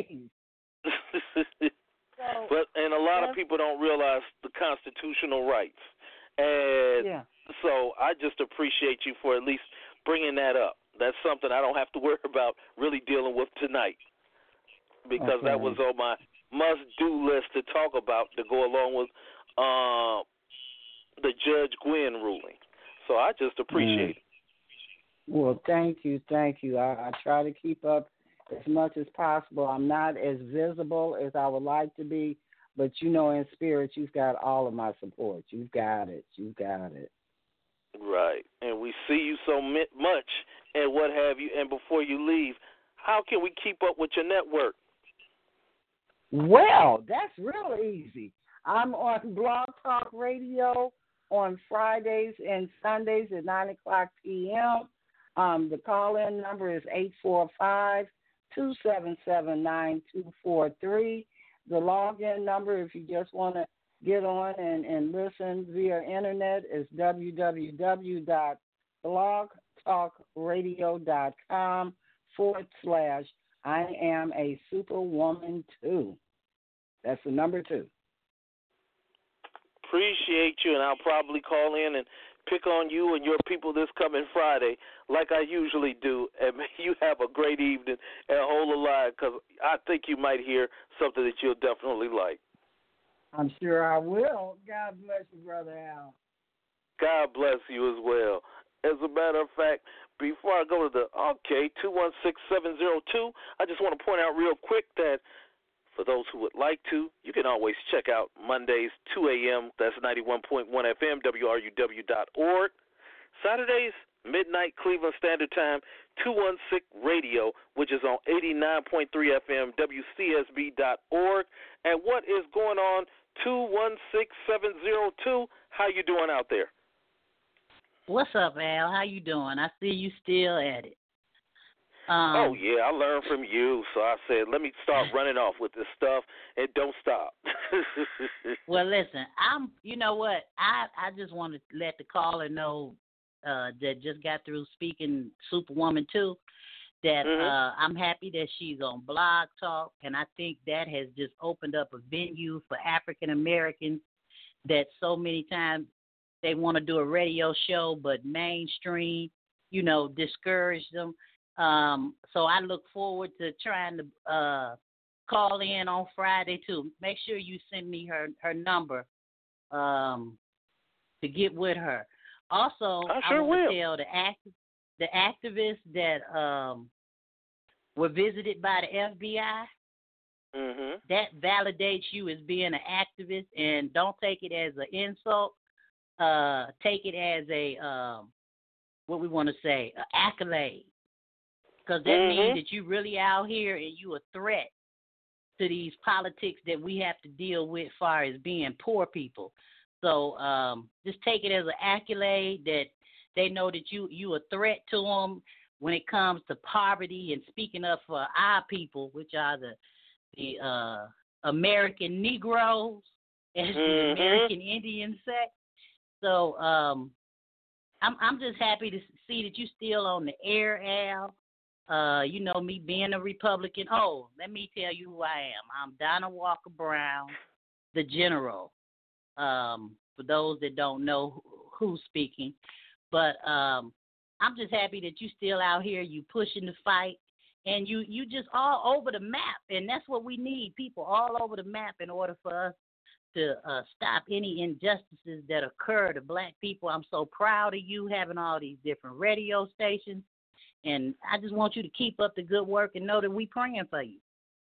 face. So, but and a lot of people don't realize the constitutional rights, and yeah. so I just appreciate you for at least bringing that up. That's something I don't have to worry about really dealing with tonight, because okay. that was on my must-do list to talk about to go along with uh, the Judge Gwynn ruling. So I just appreciate mm. it. Well, thank you, thank you. I, I try to keep up as much as possible. I'm not as visible as I would like to be, but you know, in spirit, you've got all of my support. You've got it. You've got it. Right. And we see you so much and what have you. And before you leave, how can we keep up with your network? Well, that's real easy. I'm on Blog Talk Radio on Fridays and Sundays at nine o'clock p.m. Um, the call-in number is eight four five, two seven seven, nine two four three. The login number, if you just want to get on and, and listen via internet, is w w w dot blog talk radio dot com forward slash I am a superwoman too. That's the number two. Appreciate you, and I'll probably call in and pick on you and your people this coming Friday, like I usually do. And you have a great evening and hold the line, because I think you might hear something that you'll definitely like. I'm sure I will. God bless you, Brother Al. God bless you as well. As a matter of fact, before I go to the, okay, two one six, seven zero two, I just want to point out real quick that for those who would like to, you can always check out Mondays, two a.m., that's ninety-one point one F M, W R U W dot org. Saturdays, midnight Cleveland Standard Time, two one six Radio, which is on eighty-nine point three F M, W C S B dot org. And what is going on, two one six, seven zero two? How you doing out there? What's up, Al? How you doing? I see you still at it. Um, oh, yeah, I learned from you, so I said, let me start running off with this stuff and don't stop. Well, listen, I'm. you know what? I, I just want to let the caller know uh, that just got through speaking Superwoman two, that mm-hmm. uh, I'm happy that she's on Blog Talk, and I think that has just opened up a venue for African Americans that so many times they want to do a radio show, but mainstream, you know, discourage them. Um, so I look forward to trying to uh, call in on Friday too. Make sure you send me her, her number um, to get with her. Also, I sure I want will. to tell the act the activists that um, were visited by the F B I. Mm-hmm. That validates you as being an activist, and don't take it as an insult. Uh, take it as a um, what we want to say, an accolade, because that mm-hmm. means that you really out here and you a threat to these politics that we have to deal with, as far as being poor people. So um, just take it as an accolade that they know that you you a threat to them when it comes to poverty and speaking up for our people, which are the the uh, American Negroes, as mm-hmm. the American Indians say. So um, I'm I'm just happy to see that you still on the air, Al. Uh, you know, me being a Republican. Oh, let me tell you who I am. I'm Donna Walker Brown, the General. Um, for those that don't know who's speaking, but um, I'm just happy that you still out here. You pushing the fight. And you, you just all over the map, and that's what we need, people all over the map in order for us to uh, stop any injustices that occur to black people. I'm so proud of you having all these different radio stations, and I just want you to keep up the good work and know that we praying for you.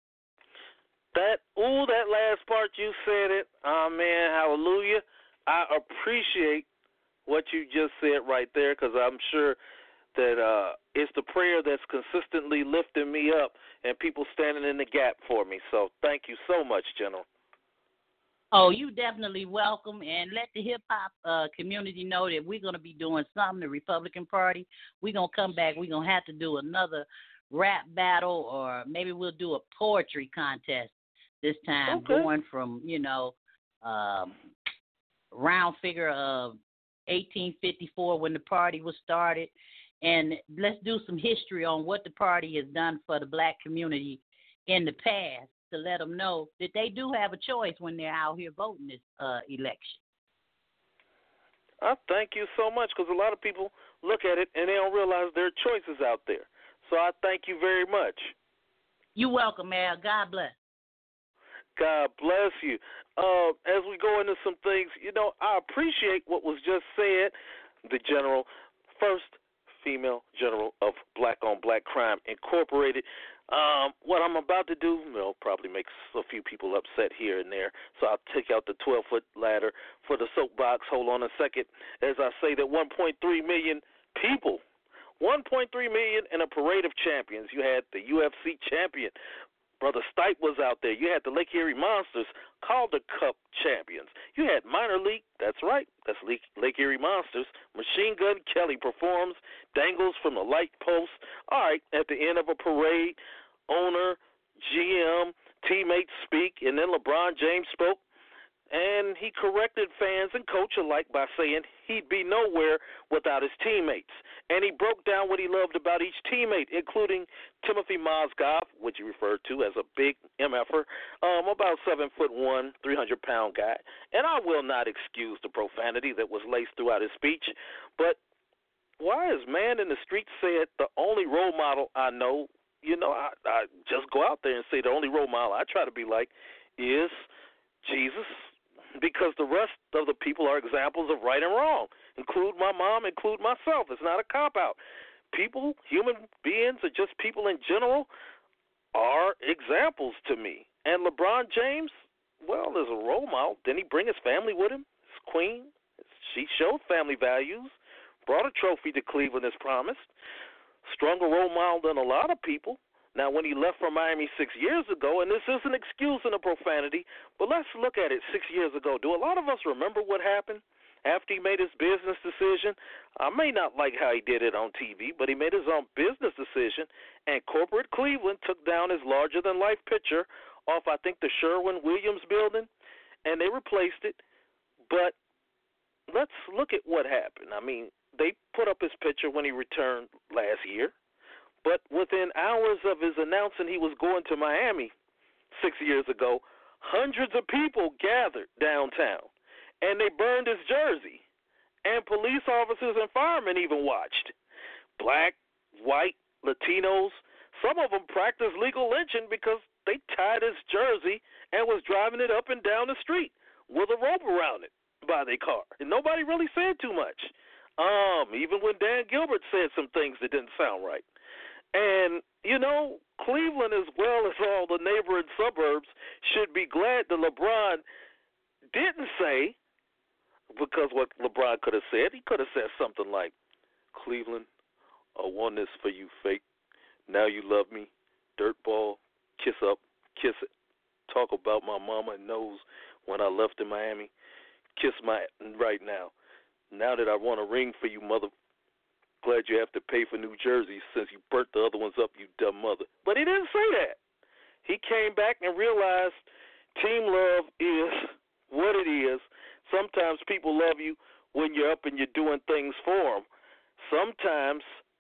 That, ooh, that last part you said it. Oh, man, hallelujah. I appreciate what you just said right there, because I'm sure that uh, it's the prayer that's consistently lifting me up and people standing in the gap for me. So thank you so much, General. Oh, you definitely welcome, and let the hip-hop uh, community know that we're going to be doing something, the Republican Party. We're going to come back. We're going to have to do another rap battle, or maybe we'll do a poetry contest this time, okay. going from, you know, um, round figure of eighteen fifty-four when the party was started. And let's do some history on what the party has done for the black community in the past, to let them know that they do have a choice when they're out here voting this uh, election. I thank you so much, because a lot of people look at it and they don't realize there are choices out there. So I thank you very much. You're welcome, Al. God bless. God bless you. Uh, as we go into some things, you know, I appreciate what was just said. The General, first female general of Black on Black Crime Incorporated. Um, what I'm about to do, you know, probably makes a few people upset here and there, so I'll take out the twelve-foot ladder for the soapbox. Hold on a second. As I say that one point three million people, one point three million in a parade of champions. You had the U F C champion, Brother Stipe was out there. You had the Lake Erie Monsters, Calder Cup champions. You had minor league, that's right, that's Lake, Lake Erie Monsters. Machine Gun Kelly performs, dangles from the light post. All right, at the end of a parade, owner, G M, teammates speak, and then LeBron James spoke. And he corrected fans and coach alike by saying he'd be nowhere without his teammates. And he broke down what he loved about each teammate, including Timothy Mozgov, which he referred to as a big M F-er, um, about seven foot one, three hundred pound guy. And I will not excuse the profanity that was laced throughout his speech, but why is man in the street said the only role model I know, you know, I, I just go out there and say the only role model I try to be like is Jesus, because the rest of the people are examples of right and wrong, include my mom, include myself. It's not a cop-out. People, human beings, or just people in general are examples to me. And LeBron James, well, as a role model, didn't he bring his family with him? His queen, she showed family values, brought a trophy to Cleveland as promised, stronger role model than a lot of people. Now, when he left for Miami six years ago, and this isn't excusing a profanity, but let's look at it six years ago. Do a lot of us remember what happened after he made his business decision? I may not like how he did it on T V, but he made his own business decision, and corporate Cleveland took down his larger-than-life picture off, I think, the Sherwin-Williams building, and they replaced it. But let's look at what happened. I mean, they put up his picture when he returned last year. But within hours of his announcing he was going to Miami six years ago, hundreds of people gathered downtown, and they burned his jersey. And police officers and firemen even watched. black, white, Latinos. Some of them practiced legal lynching because they tied his jersey and was driving it up and down the street with a rope around it by their car. And nobody really said too much. Um, even when Dan Gilbert said some things that didn't sound right. And, you know, Cleveland, as well as all the neighboring suburbs, should be glad that LeBron didn't say, because what LeBron could have said, he could have said something like, Cleveland, I won this for you, fake. Now you love me. Dirtball, kiss up, kiss it. Talk about my mama and nose when I left in Miami. Kiss my right now. Now that I want a ring for you, mother, glad you have to pay for New Jersey since you burnt the other ones up, you dumb mother. But he didn't say that. He came back and realized team love is what it is. Sometimes people love you when you're up and you're doing things for them. Sometimes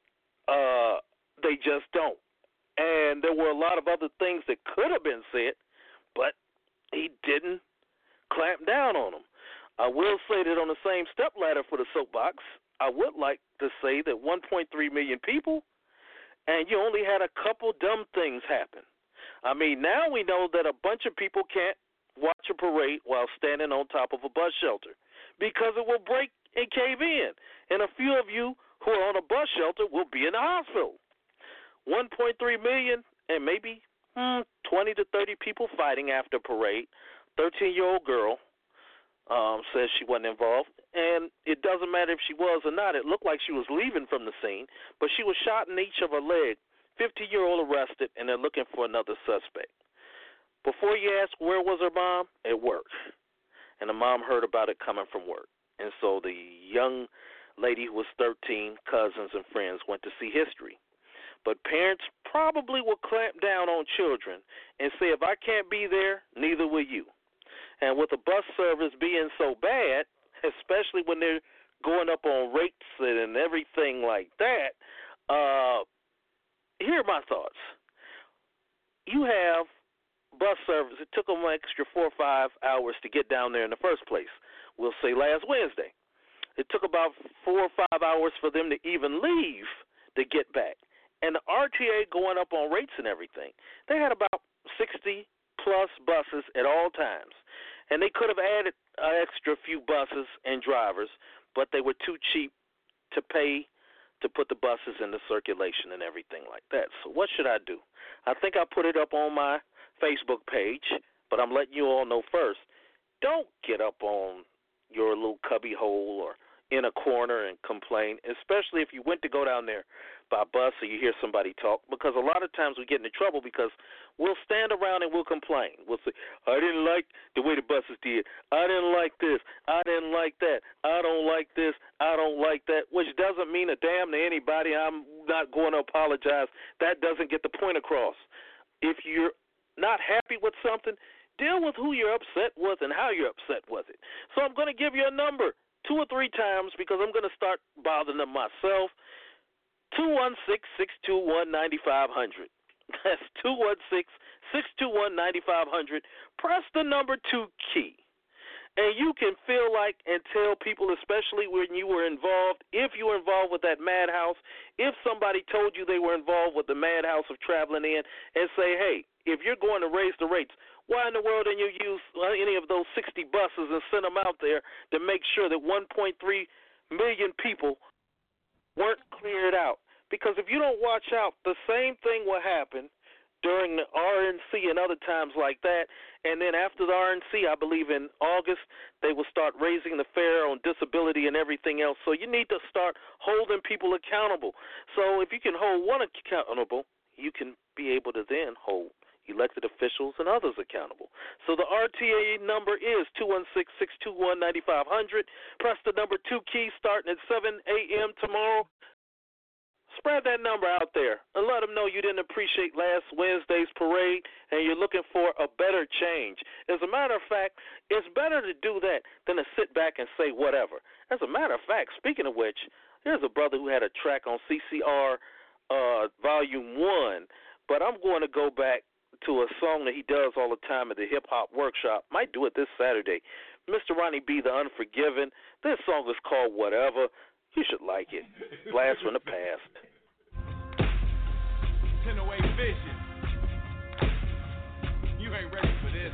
uh, they just don't. And there were a lot of other things that could have been said, but he didn't clamp down on them. I will say that on the same stepladder for the soapbox, I would like to say that one point three million people, and you only had a couple dumb things happen. I mean, now we know that a bunch of people can't watch a parade while standing on top of a bus shelter because it will break and cave in, and a few of you who are on a bus shelter will be in the hospital. one point three million and maybe hmm, twenty to thirty people fighting after a parade. thirteen-year-old girl um, says she wasn't involved, and it doesn't matter if she was or not. It looked like she was leaving from the scene, but she was shot in each of her leg. fifty-year-old arrested, and they're looking for another suspect. Before you ask where was her mom, at work, and the mom heard about it coming from work. And so the young lady who was thirteen, cousins and friends, went to see history. But parents probably will clamp down on children and say, if I can't be there, neither will you. And with the bus service being so bad, especially when they're going up on rates and everything like that, uh, here are my thoughts. You have bus service. It took them an extra four or five hours to get down there in the first place. We'll say last Wednesday. It took about four or five hours for them to even leave to get back. And the R T A going up on rates and everything, they had about sixty-plus buses at all times. And they could have added an extra few buses and drivers, but they were too cheap to pay to put the buses into circulation and everything like that. So what should I do? I think I put it up on my Facebook page, but I'm letting you all know first. Don't get up on your little cubby hole or in a corner and complain, especially if you went to go down there by bus or you hear somebody talk, because a lot of times we get into trouble because we'll stand around and we'll complain. We'll say, I didn't like the way the buses did. I didn't like this. I didn't like that. I don't like this. I don't like that, which doesn't mean a damn to anybody. I'm not going to apologize. That doesn't get the point across. If you're not happy with something, deal with who you're upset with and how you're upset with it. So I'm going to give you a number two or three times because I'm going to start bothering them myself. two one six, six two one, nine five zero zero. That's two one six, six two one, nine five zero zero. Press the number two key. And you can feel like and tell people, especially when you were involved, if you were involved with that madhouse, if somebody told you they were involved with the madhouse of traveling in, and say, hey, if you're going to raise the rates, why in the world didn't you use any of those sixty buses and send them out there to make sure that one point three million people weren't cleared out? Because if you don't watch out, the same thing will happen during the R N C and other times like that. And then after the R N C, I believe in August, they will start raising the fare on disability and everything else. So you need to start holding people accountable. So if you can hold one accountable, you can be able to then hold elected officials and others accountable. So the R T A number is two one six, six two one, nine five zero zero. Press the number two key starting at seven a.m. tomorrow. Spread that number out there and let them know you didn't appreciate last Wednesday's parade and you're looking for a better change. As a matter of fact, it's better to do that than to sit back and say whatever. As a matter of fact, speaking of which, there's a brother who had a track on C C R uh, Volume one, but I'm going to go back to a song that he does all the time at the hip-hop workshop. Might do it this Saturday. Mister Ronnie B, The Unforgiven. This song is called Whatever. You should like it. Blast from the past. ten oh eight Vision. You ain't ready for this.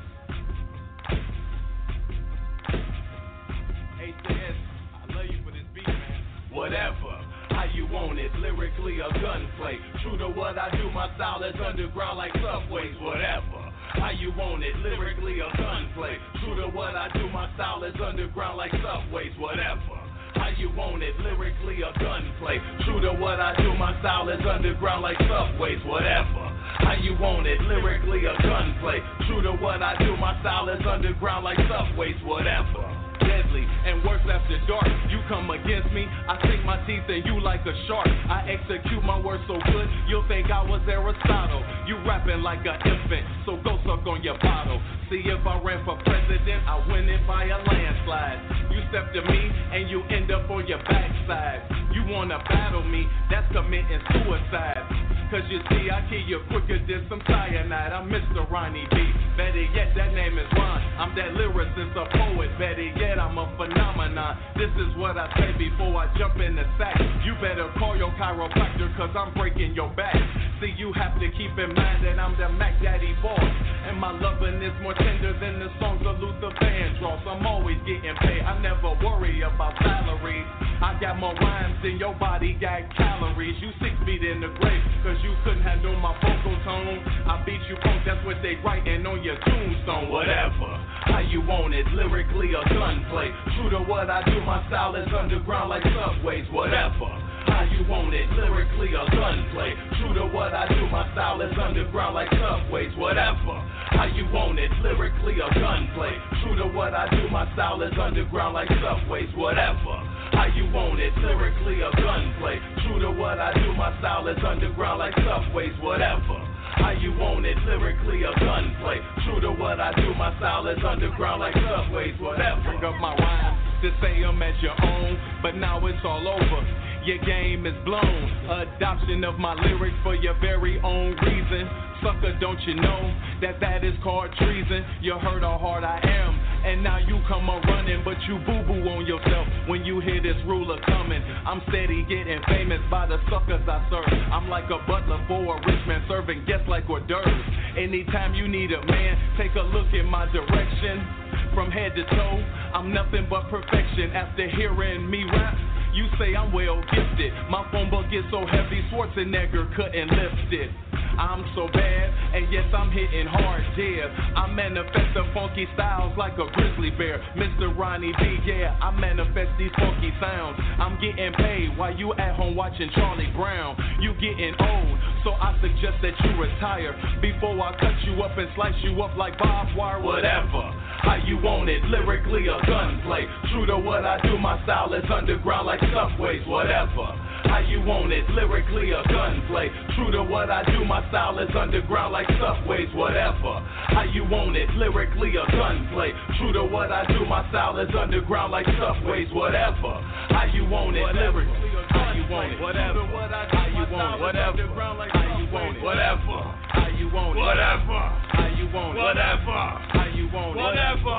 A T S, I love you for this beat, man. Whatever. How you want it, lyrically a gunplay. True to what I do, my style is underground like subways, whatever. How you want it, lyrically a gunplay. True to what I do, my style is underground like subways, whatever. How you want it, lyrically a gunplay. True to what I do, my style is underground like subways, whatever. How you want it, lyrically a gunplay. True to what I do, my style is underground like subways, whatever. Deadly and worse after dark. You come against me, I sink my teeth in you like a shark. I execute my words so good, you'll think I was Aristotle. You rapping like an infant, so go suck on your bottle. See if I ran for president, I win it by a landslide. You step to me and you end up on your backside. You wanna battle me, that's committing suicide. Cause you see, I kill you quicker than some cyanide. I'm Mister Ronnie B. Better yet, that name is Ron. I'm that lyricist, a poet. Better yet, I'm a phenomenon. This is what I say before I jump in the sack. You better call your chiropractor, cause I'm breaking your back. See, you have to keep in mind that I'm the Mac Daddy boss. And my loving is more tender than the songs of Luther Vandross. I'm always getting paid, I never worry about salaries. I got more rhymes than your body got calories. You six feet in the grave, cause you couldn't handle my vocal tone. I beat you punk, that's what they writing on your tombstone. Whatever, how you want it, lyrically a gunplay. True to what I do, my style is underground like subways. Whatever, how you want it, lyrically a gunplay. True to what I do, my style is underground like subways. Whatever, how you want it, lyrically a gunplay. True to what I do, my style is underground like subways. Whatever, how you want it, lyrically a gunplay. True to what I do, my style is underground like subways. Whatever, how you want it, lyrically a gunplay. True to what I do, my style is underground like subways. Whatever. Bring up my rhymes to say them as your own, but now it's all over. Your game is blown. Adoption of my lyrics for your very own reason. Sucker, don't you know that that is called treason? You heard how hard I am, and now you come a running, but you boo-boo on yourself when you hear this ruler coming. I'm steady getting famous by the suckers I serve. I'm like a butler for a rich man serving guests like hors d'oeuvres. Anytime you need a man, take a look in my direction. From head to toe, I'm nothing but perfection. After hearing me rap, you say I'm well gifted. My phone book gets so heavy, Schwarzenegger couldn't lift it. I'm so bad, and yes, I'm hitting hard, yeah. I manifest the funky styles like a grizzly bear. Mister Ronnie B, yeah, I manifest these funky sounds. I'm getting paid while you at home watching Charlie Brown. You getting old, so I suggest that you retire before I cut you up and slice you up like barbed wire. Whatever, how you want it, lyrically a gunplay. True to what I do, my style is underground like subways. Whatever, how you want it, lyrically a gunplay. True to what I do, my style is underground like subways. Whatever, how you want it, lyrically a gunplay. True to what I do, my style is underground like subways. Whatever, how you want it, lyrically a gunplay. How you want it, whatever. How you want it, whatever. How you want it, whatever. How you want it, whatever. How you want it, whatever. How you want it, whatever.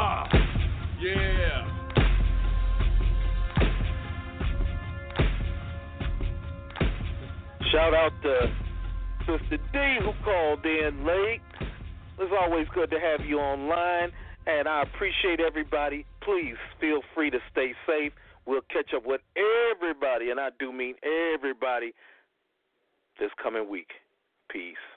Yeah. Shout out to Sister D who called in late. It's always good to have you online, and I appreciate everybody. Please feel free to stay safe. We'll catch up with everybody, and I do mean everybody, this coming week. Peace.